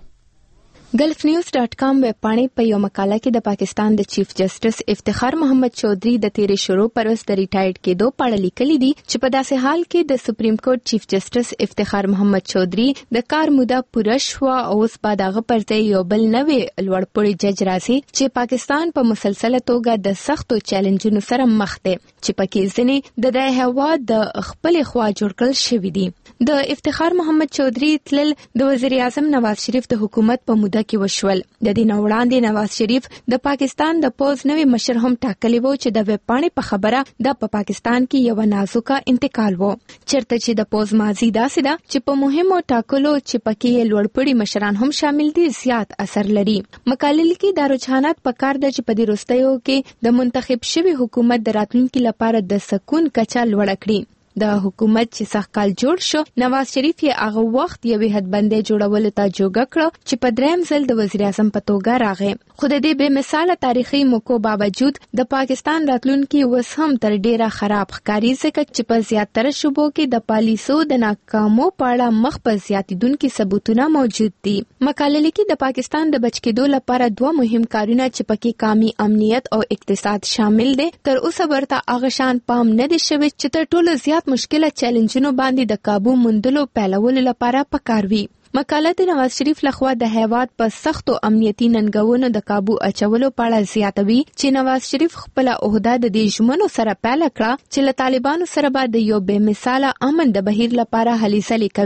gulfnews.com ویبپاڼې په یو مقاله کې د پاکستان د چیف جسټس افتخار محمد چودھری د تیرې شروع پر وس د ریټایرډ کېدو په اړه لیکلي دي چې په داسې حال کې د سپریم کورټ چیف جسټس افتخار محمد چودھری د کار موده پوره شوه او اوس بعد هغه پر ځای یو بل نوی لوړپوړی جج راځي چې پاکستان په مسلسله توګه د سختو چیلنجونو سره مخ دی چې پکې ځینې د دې هیواد د خپل خوا جوړ کړل شوی دي. د افتخار محمد چودھری تلل د وزیر اعظم نواز شریف د حکومت په موده کې وشول. د دې وړاندې نواز شریف د پاکستان د پوز نوی مشر هم ټاکلی وو چې د ویبپاڼې په خبره د پاکستان کې یو نازکه انتقال وو چرته چې د پوز ماضی داسې ده چې په مهمو ټاکلو چې پکې لوړپوړي مشران هم شامل دي زیات اثر لري. مقالې لیکي دا رجحانات په کار ده چې په دې وروستیو کې د منتخب شوی حکومت د راتلونکي لپاره د سکون کچه لوړه کړي. د حکومت چې سخت کال جوړ شو نواز شریف یې هغه وخت یوې حدبندۍ جوړولو ته جوګه کړه چې په دریم ځل د وزیر اعظم په توګه راغی. خو د دې بې مثاله تاریخي موقعو باوجود د پاکستان راتلونکي اوس هم تر ډیره خراب ښکاري ځکه چې په زیاتره شوبو کې د پالیسو د ناکامو په اړه مخ په زیاتیدونکي ثبوتونه موجود دي. مقاله لیکي د پاکستان د بچ کېدو لپاره 2 مهم کارونه چې پکې قومي امنیت او اقتصاد شامل دي تر اوسه ورته هغه شان پام نه دی شوی چې تر ټولو زیات مشکله چیلنجونو باندې د قابو موندلو پیلولو لپاره پکار وي. مقاله د نواز شریف لخوا د هیواد په سختو امنیتي ننګونو د قابو اچولو په اړه زیاتوي چې نواز شریف خپل عہده د دې ژمنو سره پیل کړه چې له طالبانو سره به د یو بې مثاله امن د بهیر لپاره هلې ځلې کوي.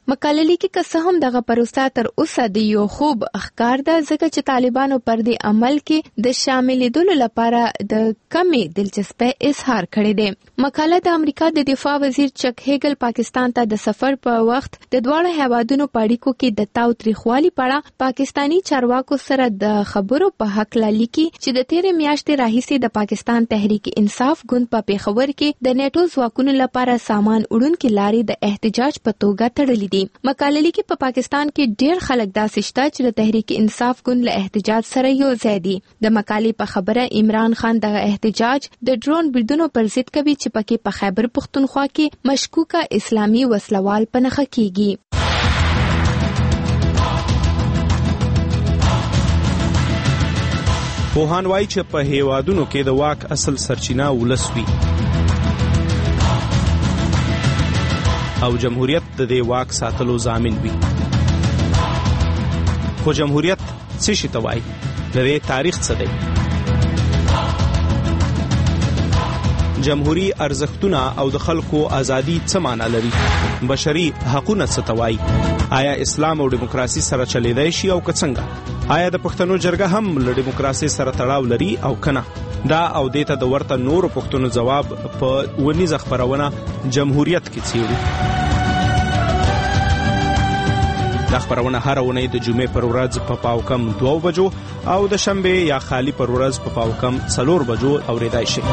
مقاله لیکي که څه هم دغه پروسه تر اوسه د یو خوب ښکار ده ځکه چې طالبانو پر دې عمل کې د شاملېدلو لپاره د کمې دلچسپۍ اظهار کړی دی. مقاله د امریکا د دفاع وزیر چک هیګل پاکستان ته د سفر په وخت د دواړو هیوادونو په اړیکو کې د تاوتریخوالي په اړه پاکستانی چارواکو سره د خبرو په حق لیکي چې د تیرې میاشتې راهیسې د پاکستان تحریک انصاف ګوند په پیښور کې د نیټو ځواکونو لپاره سامان وړونکي لارې د احتجاج په توګه تړلې دي. مقاله لیکي په پاکستان کې ډېر خلک داسې شته چې د تحریک انصاف ګوند له احتجاج سره یو ځای دي. د مقالې په خبره عمران خان دغه احتجاج د ډرون بریدونو پر ضد کوي چې پکې په خیبر پختونخوا کې مشکوکه اسلامي وسلوال په نښه کیږي. پوهان وایي چې په هیوادونو کې د واک اصل سرچینه ولس وي او جمهوریت د دې واک ساتلو ضامن وي. خو جمهوریت څه شي ته وایي؟ د دې تاریخ څه دی؟ جمهوری ارزښتونه او د خلکو ازادي څه معنا لري؟ بشري حقوقونه څه ته وایي؟ آیا اسلام او دیموکراسي سره چلیدای شي او که څنګه؟ آیا د پښتنو جرګه هم له دیموکراسي سره تړاو لري او کنه؟ دا او دیته د ورته نورو پښتنو جواب په ونیزه خبرونه جمهوریت کې څیړو. دا خبرونه هر اونۍ د جمعې پر ورځ په پاوکم 2 بجو او د شنبه یا خالی پر ورځ په پاوکم 4 بجو اوریدای شي.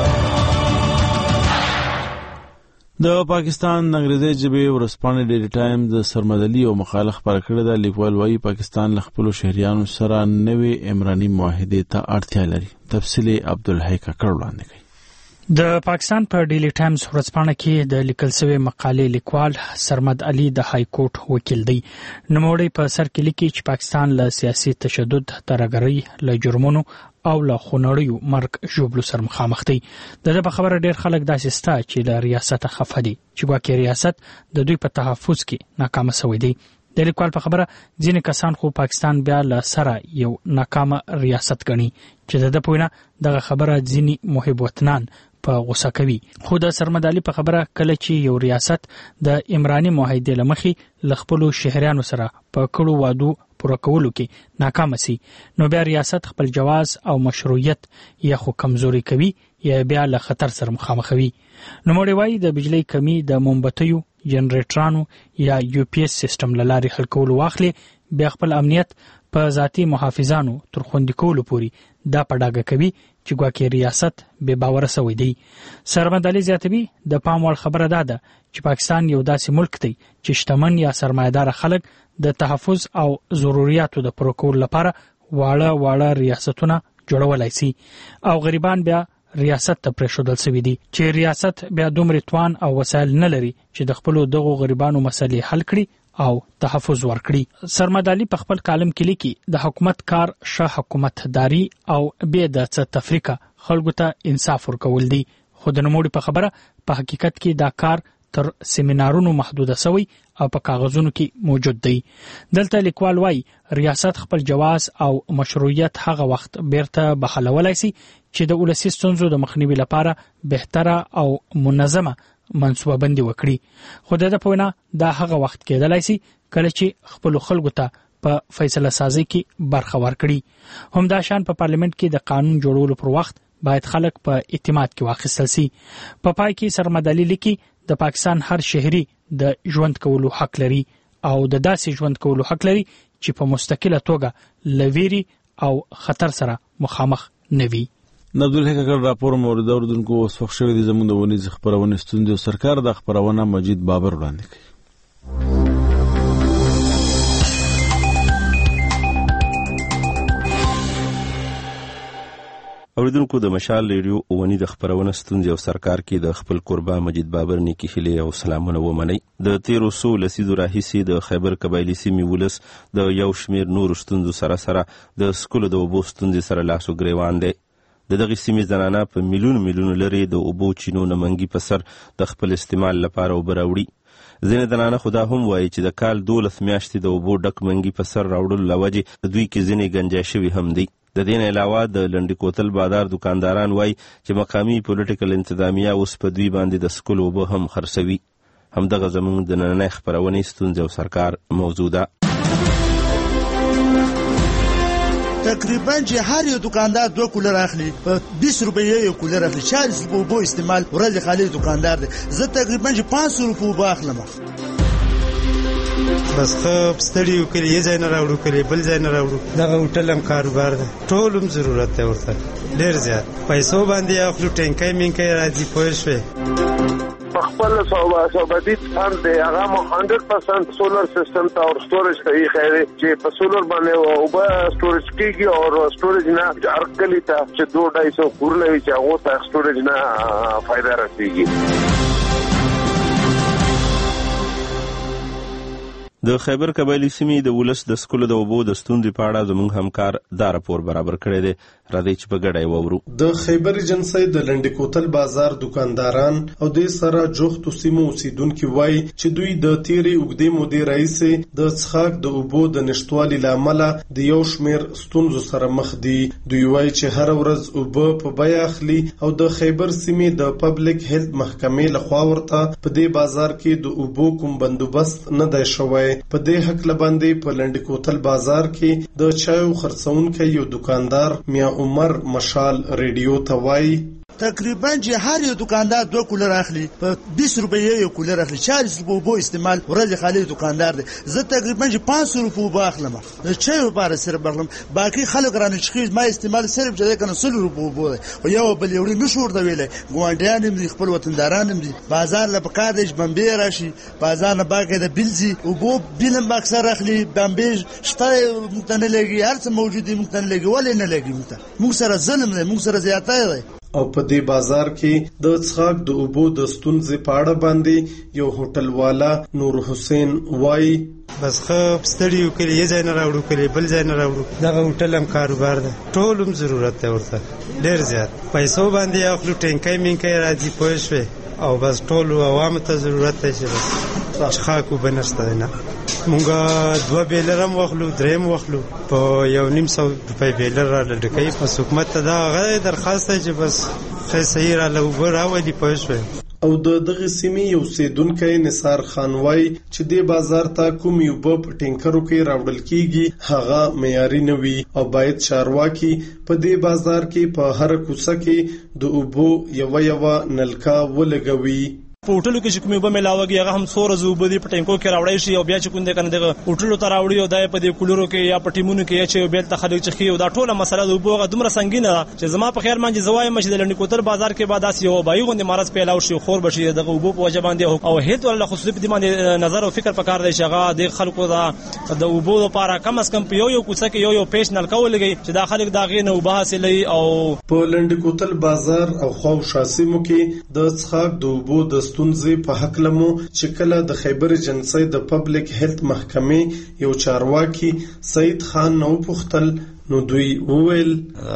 د پاکستان انګریزي ژبې ورځپاڼې ډیلی ټایمز د سرمدلي او مخالف خبره کړې ده. لیکوال وايي پاکستان له خپلو شهریانو سره نوې عمراني معاهدې ته اړتیا لري. تفصیل عبدالحی کاکړ وړاندې کوي. د پاکستان په ډیلی ټایمز ورځپاڼه کې د لیکل شوی مقالې لیکوال سرمد علي د های کورټ وکیل دی. نوموړی په سر کې لیکي چې پاکستان له سیاسي تشدد، ترهګرۍ، له جرمونو او له خونړیو مرګ ژوبلو سره مخامخ دی. دغه په خبره ډیر خلک داسې ستا چې له ریاست خفه دي چې ګواکې ریاست د دوی په تحفظ کې ناکام شوی دی. د لیکوال په خبره ځینې کسان خو پاکستان بیا له سره یو ناکامه ریاست ګڼي چې د په وینا دغه خبره ځینې محب وطنان په غوسه کوي. خو د سرمد علي په خبره کله چې یو ریاست د عمراني معاهدې لمخې ل خپل شهریانو سره په کړو وادو پوره کولو کې ناکام شي نو بیا ریاست خپل جواز او مشروعیت یا خو کمزوري کوي یا بیا له خطر سره مخامخ وي. نو مړی وایي د بجلی کمی د مومبتیو، جنریټرانو یا یو پی ایس سیستم لاري حل کول واخلي بیا خپل امنیت په ذاتی محافظانو تر خوندي کولو پوري دا پډاګه کوي چې ګواکې ریاست به باور سوی دی. سرمد علي زیاتوي د پام وړ خبره ده چې پاکستان یو داسې ملک دی چې شتمن یا سرمایدار خلک د تحفظ او ضرورتو د پوره کولو لپاره واړه ریاستونه جوړولای شي او غریبان بیا ریاست ته پرېښودل شوی دي چې ریاست بیا دومره توان او وسایل نه لري چې د خپل دغو غریبانو مسلې حل کړي او تحفظ ورکړي. سرمد علي په خپل کالم کې لیکي د حکومت کار شه حکومتداري او به د تفریقه خلکو ته انصاف ورکول دي. خو د نوموړي په خبره په حقیقت کې دا کار تر سیمینارونو محدوده شوی او په کاغذونو کې موجود دی. دلته لیکوال وايي ریاست خپل جواز او مشروعیت هغه وخت بیرته بحالولای شي چې د ولسی ستونزو د مخنیوي لپاره بهتره او منظمه منصوبه بندي وکړي. خو د په وینا دا هغه وخت کېدلای شي کله چې خپل خلکو ته په فیصله سازي کې برخه ورکړي. همدا شان په پارلیمنت کې د قانون جوړولو پر وخت باید خلک په اعتماد کې واخیستل شي. په پای کې سرمد علي لیکي د پاکستان هر شهري د ژوند کولو حق لري او د داسې ژوند کولو حق لري چې په مستقله توګه لویری او خطر سره مخامخ نه وي. عبدالحی کاکړ راپور مورد اوردونکو وسوخ شوی د زموږ د ونیز خبرونه ستوندې او سرکار د خبرونه مجید بابر وړاندې کوي. اوریدونکو د مشال ریډیو ونی د خبرونه ستونزې او سرکار کې د خپل قربا مجید بابر نیکی هلي او سلامونه ومني. د 1300 لسیزو راهیسې د خیبر قبایلی سیمې ولس د یو شمیر نور ستونزو سره د سکولو د اوبو ستونزې سره لاسو ګریوان دي. د دغه سیمې زنانه په میلیون لري د اوبو چینو نمنګي په سر د خپل استعمال لپاره وبراوړي. ځینې زنانه خدا هم وایي چې د کال 12 میاشتې د اوبو ډک منګي په سر راوړلو لوجې دوی کې ځینې گنجا شوي هم دي. د دې نه علاوه د لنډی کوتل بازار دکانداران وایي چې مقامی پولیټیکل انتظامیه اوس په دوی باندې د سکول اوبه هم خرڅوي. همدغه زموږ د نننۍ خپرونې ستونزې او سرکار موضوع ده. تقریبا چې هر یو دکاندار 2 کولر اخلي په 20 روپیه یو کولر اخلي 40 روپیه بو استعمال ورځ خالي دکاندار دی. زه تقریبا چې 500 روپیه بو اخلم. بس خو ستړي وکړي یې ځای نه راوړو کړي بل ځای نه راوړو. دغه هوټل هم کاروبار دی ټول هم ضرورت دی ورته ډېر زیات پیسو باندې اخلو ټینکۍ منکۍ راځي پوه شوې. خپل صوبدي فند دی هغه 100% سولر سیستم ته او سټوریج ته یې خیره چې په سولر باندې او به سټوریج کېږي او سټوریج نه ارکلی ته چې 2-250 کورونه وي چې هغه ته سټوریج نه فائدہ رسیږي. د خیبر قبایلی سیمې د ولس د سکولو د اوبو د ستونزې په اړه زموږ همکار دا راپور برابر کړی دی. راځئ چې په ګډه یې واورو. د خیبر ایجنسۍ د لنډې کوتل بازار دکانداران او د سره جوختو سیمو اوسیدونکي وایي چې دوی د تیرې اوږدې مودې راهیسې د څښاک د اوبو د نشتوالي له امله د یو شمېر ستونزو سره مخ دي. دوی وایي چې هره ورځ اوبه په بیه اخلي او د خیبر سیمې د پبلک هیلث محکمې لخوا ورته په دې بازار کې د اوبو کوم بندوبست نه دی شوی. په دې حق لباندې په لنډې کوتل بازار کې د چایو خرڅونکی یو دکاندار میا عمر مشال ریډیو ته وایي تقریبا چې هر یو دکاندار 2 کولر اخلي په 20 روپیه یو کولر اخلي 40 روپیه بو استعمال ورځ خالي دکاندار دی. زه تقریبا چې 500 روپیه بو اخلم د چای لپاره صرف اخلم باقي خلک رانه چخیز ما استعمال صرف چې کنه 100 روپیه بو او یو بل یو نشو ورته ویلې ګوانډیان هم خپل وطنداران هم دي بازار له پکار دی بمبي راشي بازار نه باقي د بلزي او بو بلم اکثر اخلي بمبي شته ممکن لګي هر څه موجودي ممکن لګي ولې نه لګي موږ سره ظلم دی موږ سره زیاته دی. او په دې بازار کې د څښاک د اوبو د ستونزې په اړه باندې یو هوټل والا نور حسین وایي بس خو ستړي وکړي یې ځای نه راوړو کړي بل ځای نه راوړو. دغه هوټل هم کاروبار دی ټول هم ضرورت دی ورته ډېر زیات پیسو باندې اخلو ټینکۍ منکۍ راځي پوه شوې او بس ټول عوامو ته ضرورت دی چې بس څښاک اوبه نشته نه. مونږ 2 بیلر هم واخلو 3 هم واخلو په 1.5 روپۍ بیلر را لډکې په حکومت ته دا غوښتنه درخواست چې بس صحیح را لوبه راوړي پوه شوې. او د دغه سیمې یو سیدونکی نثار خان وایي چې د بازار ته کوم یو په ټینکرو کې راوړل کیږي هغه معیاري نه وي او باید چارواکي په دې بازار کې په هر کوڅه کې د اوبو یو نلکا ولګوي. په هوټلو کې چې کومې به ملاوږي هغه هم 100 ورځې اوبه دي په ټینکو کې راوړی شي او بیا چې کوم دی کنه دغه هوټلو ته راوړي او دا په دې کولرو کې یا په ټیمونو کې یا چې بیل ته خلک چخي او دا ټوله مسله د اوبو غوډمره سنگینه ده چې زما په خیر باندې زوایم چې د لنډ کوتل بازار کې بعد اسی او بای غوندې مرز پیلاو شي خور بشي دغه اوبو په وجه باندې او هیڅ ول خصوصي په دې باندې نظر او فکر پکار دی چې هغه د خلکو د اوبو لپاره کم از کم په یو کوڅه کې یو پیش نلکو لګي چې دا خلک دا غي نه وبه حاصلې او په لنډ کوتل بازار او خو شاسمو کې د څښاک د اوبو د ستونزې په کلمو چې کله د خیبر ایجنسۍ د پبلک هیلث محکمې یو چارواکي سید خان نو پختل نو دوی وویل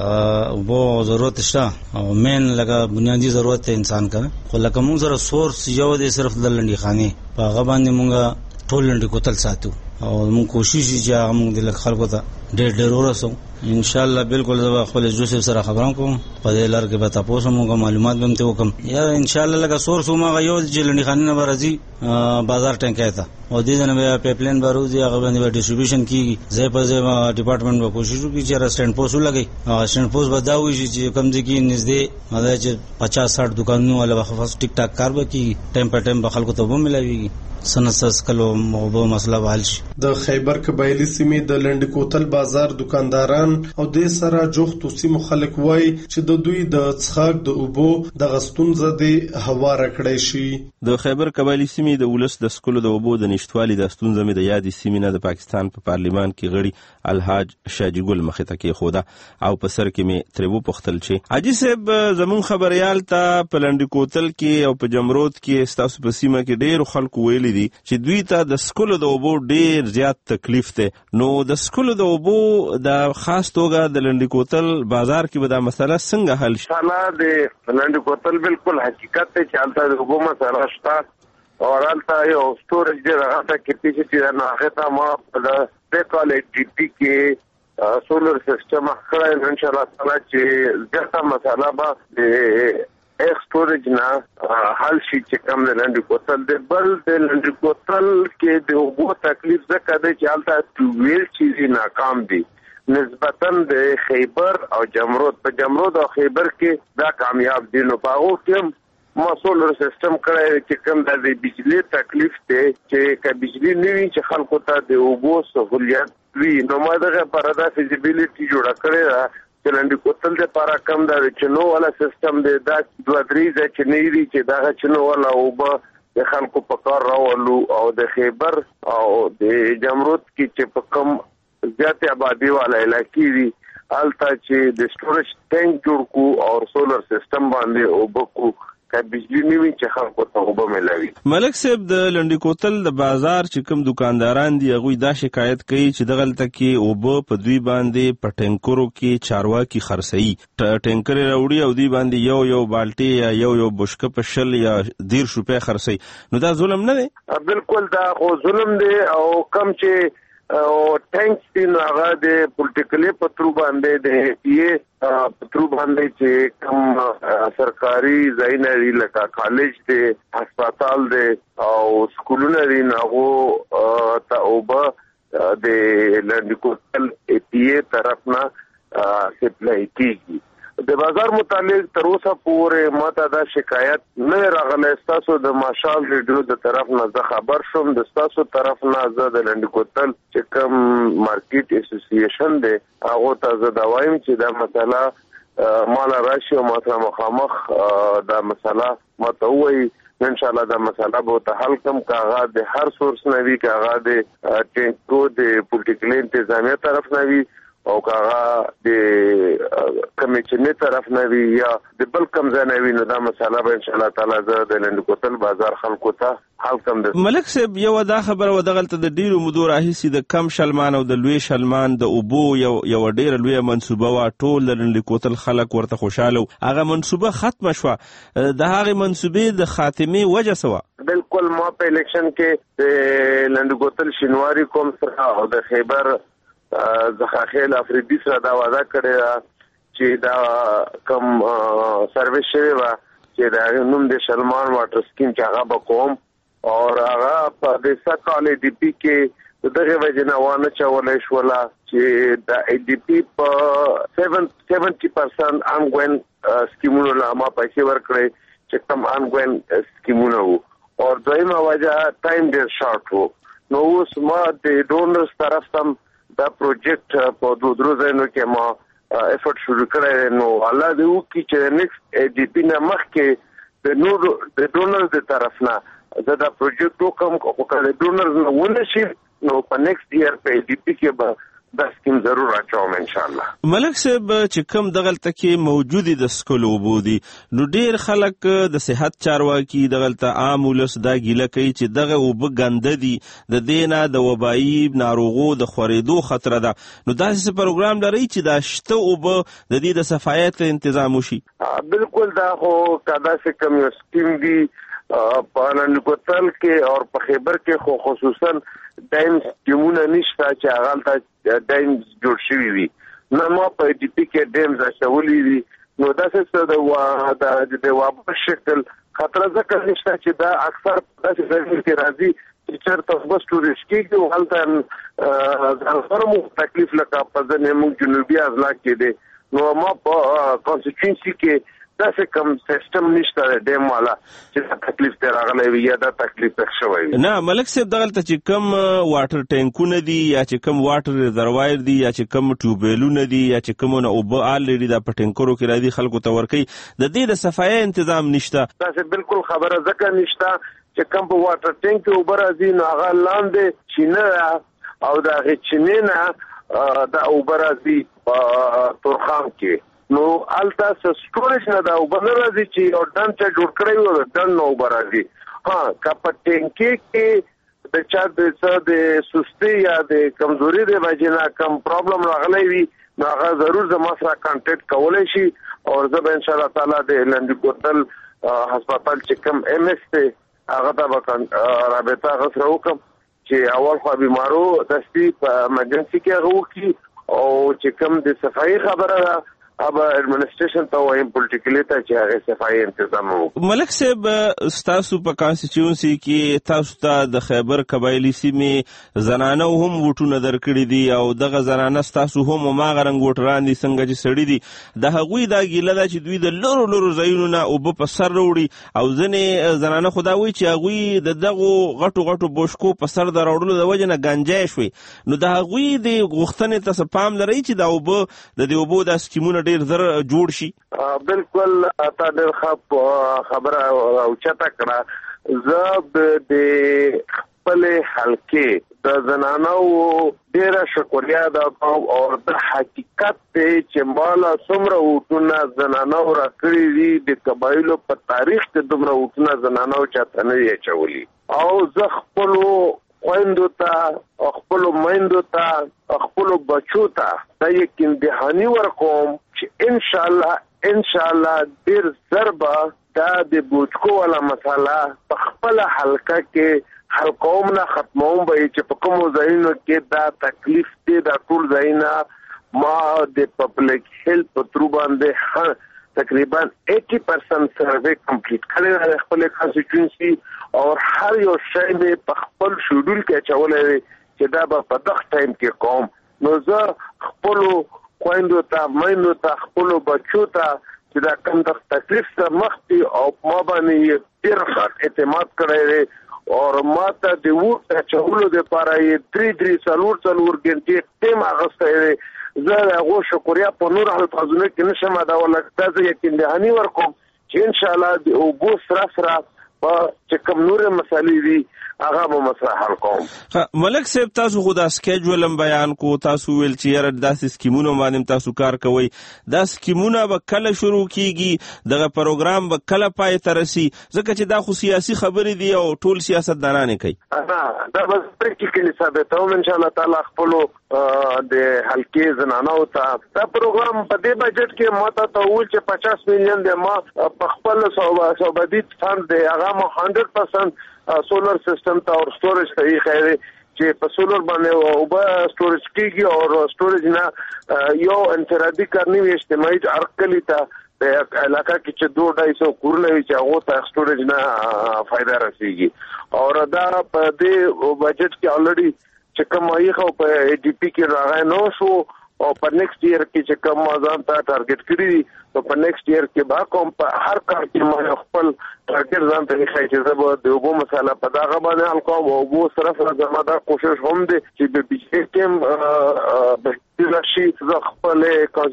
اوبو ضرورت شته او مین لکه بنیادی ضرورت انسان کا خو لکه موږ سره سورس یو دی صرف د لنډي خاني په هغه باندې موږ ټول لنډي کوتل ساتو او موږ کوشش چې موږ د خلکو ته ډېر ورسو ان شاء الله بالکل زه خپل جوسف سره خبرم کوم په دې لار کې به تاسو موږ معلومات هم ته وکم یا ان شاء الله لکه سورس ما یو جلنی خانه نه راځي بازار ټینکای ته او دې نه پیپلاین باروزي هغه باندې ډیسټریبیوشن کیږي زه په ځای ډپارټمنټ به کوشش وکړي چې سټینډ پوسټ لګي سټینډ پوسټ بداوي چې کم دي کې نږدې مده چې 50-60 دکانونو ولا بخفاس ټیک ټاک کار به کی ټایم په ټایم به خلکو ته به ملاويږي سنسس کلو موبو مسله حل شي. د خیبر قبایلی سیمې د لنډ کوتل بازار دکانداران او د سره جوختو سیمو خلک وای چې د دوی د څښاک د اوبو د غستونزه د هواره کړی شي. د خیبر قبایلی سیمې د ولس د سکولو د اوبو د نشټوالي د ستونزې مې د یادې سیمې نه د پاکستان په پارلیمان کې غړي الحاج شاجي ګل مخې ته کې خوده او په سر کې مې تربو پختل چې حاجی صاحب زمون خبريال ته په لنډ کوتل کې او په جمرود کې ستاسو په سیمه کې ډېر خلکو ویلي دي چې دوی ته د سکولو د اوبو ډېر زیات تکلیف ده نو د سکولو د اوبو د خاص توګه د لنډ کوتل بازار کې به دا مسله څنګه حل شي؟ حالا د لنډ کوتل بالکل حقیقت ته چالتا د اوبو مسله شته او حالتا یو سټوریج دی راځه کیپیسټي نه هغه ما د کوالټی ټی کې سولر سیستم خړای ان شاء الله تعالی چې ځکه مسله به سټوریج نه حل شي چې کم د لنډي کوتل د بل د لنډي کوتل کې د اوبو تکلیف ځکه دی چې هلته ټوبویل چې ناکام دي نسبتاً د خیبر او جمرود په جمرود او خیبر کې دا کامیاب دي نو په هغو کې ما سولر سیستم کړی چې کوم د بجلی تکلیف دی چې که بجلی نه وي چې خلکو ته د اوبو سهولیت وي نو ما دغه لپاره دا فیزیبیلیټي جوړه کړې ده چې لنډي کوتل دپاره کم دا د چینو والا سیستم دی دا 2-3 ځای چینې دي چې دغه چینو والا اوبه د خلکو په کار راولو او د خیبر او د جمرود کې چې په کم زیات آبادی والا علاقې دي هلته چې د سټوریج ټینک جوړ کو او سولر سیستم باندې اوبه کو بجلی نیوی چې خلکو ته اوبه ملاوي. ملک صاحب د لنډي کوتل د بازار چې کوم دکانداران دي هغوی دا شکایت کوي چې دغلته کې اوبه په دوی باندې په ټینکرو کې چارواکي خرڅوي ټینکر راوړي او دوی باندې یو بالټي یا یو بشکه په 10 یا 10 روپۍ خرڅوي نو دا ظلم نه دی؟ بالکل دا خو ظلم دی او کم چې او ټینک دین هغه د پولیټیکلی پترو باندې د پی پترو باندې چې کوم سرکاري ځایونه لکه کالج دی هسپتال دی او سکولونه دي هغه ته اوبه د لنډي کوتل پی طرف نه سپلای کیږي. د بازار متعلق تر اوسه پورې ماته دا شکایت نه راغله تاسو د ماشال ریډیو د طرف نه زه خبر شوم د تاسو طرف نه زه د لنډي کوتل چې کوم مارکیټ اسوسییشن دی هغه ته زه دا وایم چې دا مسله مال راشي او ماته مخامخ دا مسله ماته وایي ان شاء الله دا مسله به ته حل کوم کاغه د هر سورس نه وی کاغه د ټینکو د پولیټیکل انتظامیه طرف نه وی او کاغه د کمیټې طرف نه وی یا د بل کم ځای نه وی نو دا مسله به ان شاء الله تعالی زه د لنډي کوتل بازار خلکو ته حل کوم. ملک صاحب یو دا خبره و دغلته د ډیرو مودو راهیسي د کم شلمان او د لوی شلمان د اوبو یو ډیره لوی منصوبه وا ټول لنډي کوتل خلک ورته خوشاله هغه منصوبه ختم شوه د هغه منصوبې د خاتمه وجه سوا. بالکل ما په الیکشن کې د لنډي کوتل شینواری کوم سره او د خیبر زخاخیل افریدی سره دا وعده کړی چې دا کم سرویس شوی و چې دا نوم د شلمان واټر سکیم چې هغه به کوم او هغه په د سکاله ډي پی کې دغه وجنه وانه چولای شولا چې د ای ډي پی په 70% انګوین سکیمونو لامه پیسې ورکړي چې کم انګوین سکیمونو او دویمه وجه ټایم ډیر شارټ وو نو اوس ما د ډونرز طرف تم دا پروجیکټ په دوه ځایونو کې ما افورت شروع کړی نو الله دې وکړي چې نیکسټ ای ډي پی نه مخکې د نور د ډونرز د طرف نه دا پروجیکټ وکم او کله ډونرز نه ونه شي نو په نیکسټ ایئر په ای ډي پی کې به دا سکیم ضرور راچوم ان شاء الله. ملک صاحب چې کوم دغلته کې موجودي د سکول اوبو دي نو ډیر خلک د صحت چارواکي دغلته عام ولس دا ګیله کوي چې دغه اوبه ګنده دي د دینه د وبایي ناروغو د خورېدو خطر ده نو داسې پروګرام لري چې دا شته اوبه د دې د صفایت تنظیم وشي. بالکل دا خو کدا سے کم یو سکیم دی په لنډي کوتل کې او په خیبر کې خو خصوصا دایم سکیمونه نشته چې هغه ته دایم جوړ شوی وي نو ما په ډي پی کې دیم ځاشولې دي نو دا څه د وابه شکل خطر ځکه نشته چې دا اکثر داسې ځای کې راځي چې چېرته بس ټوریسټ کېږي او هلته ځانګړو تکلیف لکه په ځینې موږ جنوبي اضلاع کې دی نو ما په کانسټیټوینسي کې داسې کوم سیستم نشته ډیم والا چې تکلیف ته راغلی وي یا دا تکلیف پېښ شوی وي. نه ملک صاحب دغلته چې کوم واټر ټینکونه دي یا چې کوم واټر ریزروایر دي یا چې کوم ټیوبویلونه دي یا چې کومونه اوبه آلریډي دا په ټینکرو کې راځي خلکو ته ورکوي د دې د صفایي تنظیم نشته. داسې بالکل خبره ځکه نشته چې کوم په واټر ټینک کې اوبه راځي نو هغه لاندې چینه او د هغې چینې نه دا اوبه راځي په تورخام کې نو التا سټوریج نه دا وبنه راځي چې او ډن ته جوړ کړی و ډن نو برازي ها کپ ټینکی کې د چا د سستی یا د کمزوري د وجنه کم پرابلم راغلی وي نو هغه ضرور زما سره کانټیکټ کولای شي او زه ان شاء الله تعالی د لنډي کوتل هسپتال چې کم ام اس ته هغه ته رابطه غوښتل وکم چې اول خو بیمارو دستي په ایمرجنسي کې هغه وکي او چې کم د صفایي خبره اب ایڈمنسټریشن ته وایم پولیټیکلی ته چې هغه صفای تنظیم وکړي. ملک صاحب تاسو په کانسټیټیونسي کې تاسو ته د خیبر قبایلی سیمې زنانه هم وټونه درکړي دي او دغه زنانه تاسو هم ماغه رنګ وټران دي څنګه چې سړي دي د هغوی دا ګیله ده چې دوی د لورو ځایونو نه اوبه په سر وړي او ځینې زنانه خو دا وایي چې هغوی د دغو غټو بوشکو په سر د راوړلو د وجې نه ګنجی شوي. نو د هغوی د غوښتنې ته پام لرئ چې د اوبو دا سکیمونه ډېر زر جوړ شي؟ بالکل تا ډېر ښه خبره اوچته کړه. زه د خپلې حلقې د زنانو ډېره شکریا ادا کوم او د حقیقت دی چې مالا څومره وټونه زنانو راکړي دي د قبایلو په تاریخ کې دومره وټونه زنانو چاته نه دي اچولي او زه خپلو خویندو ته خپلو میندو ته خپلو بچو ته دا یقین دهاني ورکوم چې انشاءالله ډېر زر به دا د بوچکو والا مساله په خپله حلقه کې حلقوم نه ختموم به چې په کومو ځایونو کې دا تکلیف دی دا ټول ځایونه ما د پبلک هیلث په ترو باندې تقریبا 80% سروے کمپلیټ کړی دی خپل کانسټیټیونسي او هر یو شی به په خپل شیډول کې چولې چې دا به په دغه ټایم کې کوم. نو زه خپل خويندو ته مېندو ته خپل بچو ته چې دا کوم د تکلیف سره مخ دي او ما باندې ډېر ښه اعتماد کړی دی اور ماته د وټ چولو د پاره یې 3 غنټې ټیم اغسته زه هغه شکریا په نور الفاظونو کې نشم دا ولکه دا یقین دهاني ورکوم چې ان شاء الله د اوبو سره په چې کوم نور مسالې دي هغه به مسله حل کوم. ملک صاحب تاسو خو دا سکیجول بیان کو تاسو ویل چې یاره داسې سکیمونو باندې تاسو کار کوئ دا سکیمونه به کله شروع کیږي دغه پروګرام به کله پای ته رسي ځکه چې دا خو سیاسي خبرې دي او ټول سیاستدانان یې کوي. دا به پریکټیکلی ثابتوم ان شاء الله تعالی خپلو د حلقې زنانو ته دا پروګرام په دې بجټ کې ماته ته ویل چې 50 میلیون د ما په خپل صوبادیت فند دی هغه ما 100% سولر سیستم ته او سټوریج ته یې خیره چې په سولر باندې او به سټوریج کیږي او سټوریج نه یو انفرادي کارنی اجتماعي ارکلی ته د علاقہ کې چې 2-250 کورونه چې هغه ته سټوریج نه فائدہ رسیږي او دا په دې بجټ کې الریډي چې کوم یې خو په ای ډی پی کې راغی نو شو او په نیکسټ ایئر کې چې کوم ځان ته ټارګټ کړی نو په نیکسټ ایئر کې با کوم په هر کار کې ما خپل ټارګټ ځان ته ښه چې زه به د اوبو مسله په دغه باندې حل کوم او اوبو سره زما دا کوشش هم دی چې د بجلی کې بهتر شي زه خپل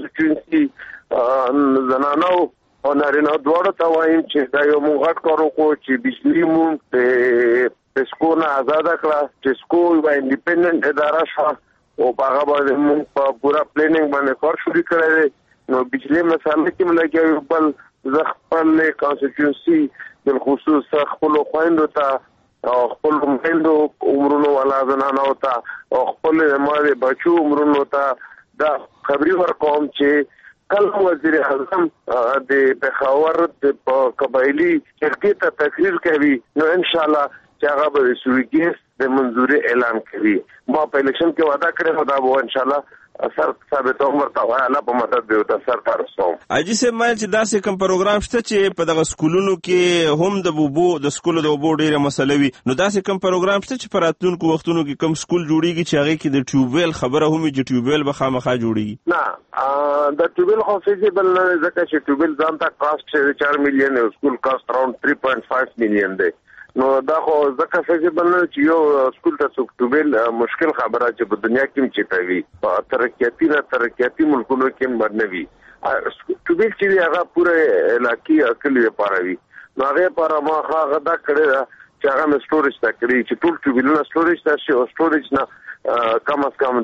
کانسټیټیونسي زنانو او نارینه دواړو ته وایم چې دا یو موږ غټ کار وکړو چې بجلی مونږ په ټسکو نه آزاد کړه. ټسکو یو انډیپندنت اداره شوه او هغه باندې موږ په پورا پلانینګ باندې کار شروع کړی دی. نو بجلی مسله کې ملګری بل زه خپل کانسټیټیونسي بالخصوص خپل خويندو ته او خپل خويندو عمرونو والا زنانو ته او خپل ماره بچو عمرونو ته دا خبري ورکوم چې کله وزیر اعظم د پېښور د قبایلی شرکت ته تقریر کوي نو ان شاء الله چې هغه به سویګیس د منځوري اعلان کوي. ما په الیکشن کې وعده کړی دا به ان شاء الله اثر ثابت عمر ته الله په مدد دی او سر ترسو. اجي سه مایل چې داسې کوم پروګرام شته چې په دغه سکولونو کې هم د بوبو د سکول د بوبو ډیره مسله وي نو داسې کوم پروګرام شته چې په راتلونکو وختونو کې کوم سکول جوړیږي چې هغه کې د ټیوبویل خبره هم چې ټیوبویل به خامخا جوړیږي؟ نه د ټیوبویل خو فیزیبل نه ځکه چې ټیوبویل ځان ته کاست 4 میلیون او سکول کاست اراوند 3.5 میلیون دی. نو دا خو ځکه فیزیبل نه چې یو سکول ته ټیوبویل مشکل خبره چې په دنیا کې چټوي په ترقیاتي ملکونو کې مرنوي ټیوبویل چې هغه پوره علاقې اکلی لپاره وي نو هغه لپاره ما هغه دا کړی چې هغه سټوریج تا کړی چې ټول ټیوبویلونه سټوریج ته شي او سټوریج نه کم از کم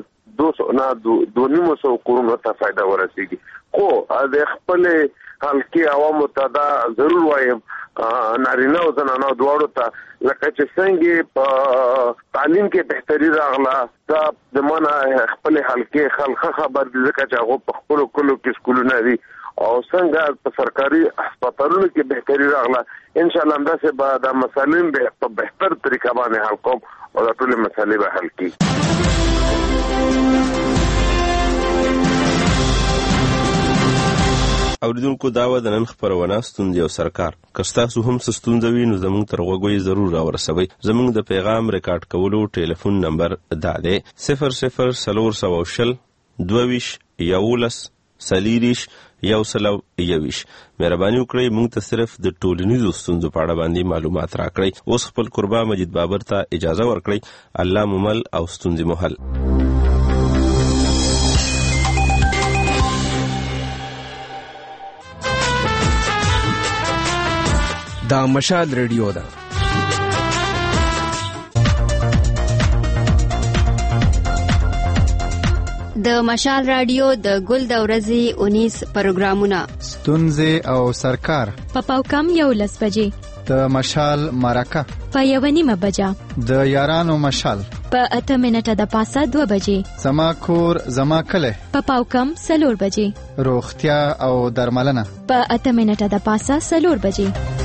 200 کورونو ته فائدہ ورسیږي. خو د خپل حلقې عوامو ته دا ضرور وایم نارینه او زنانه دواړو ته لکه چې څنګه په تعلیم کې بهتري راغله دا د مانا خپل حلقې خلک خبر دي ځکه چې هغه په خپل کلو کې سکولونه دي او څنګه په سرکاري هسپتالونو کې بهتري راغله ان شاء الله همداسې به دا مسالې به په بهتر طریقه باندې حل کوم او دا ټول مسالې به حل کړي. اوریدونکو دا و د نن خپرونه ستونزې او سرکار که ستاسو هم څه ستونزه وي نو زموږ تر غوږو ضرور راورسوئ. زموږ د پیغام ریکارډ کولو ټلیفون نمبر دا دی 00 22 11 40 121. مهرباني وکړئ موږ ته صرف د ټولنیزو ستونزو په اړه باندې معلومات راکړئ. اوس خپل قربا مجید بابر ته اجازه ورکړئ. الله مو مل او ستونزې مو حل. دا مشال ریډیو ده. د مشال رادیو د ګل د ورځې 19 پروګرامونه ستونزې او سرکار په پاوکم 11 بجې د مشال مرکه په 1:30 بجه د یارانو مشال په 8 منټه د پاسه 2 بجې زما کور زما کله په پاوکم 4 بجې روغتیا او درملنه په 8 منټه د پاسه 4 بجې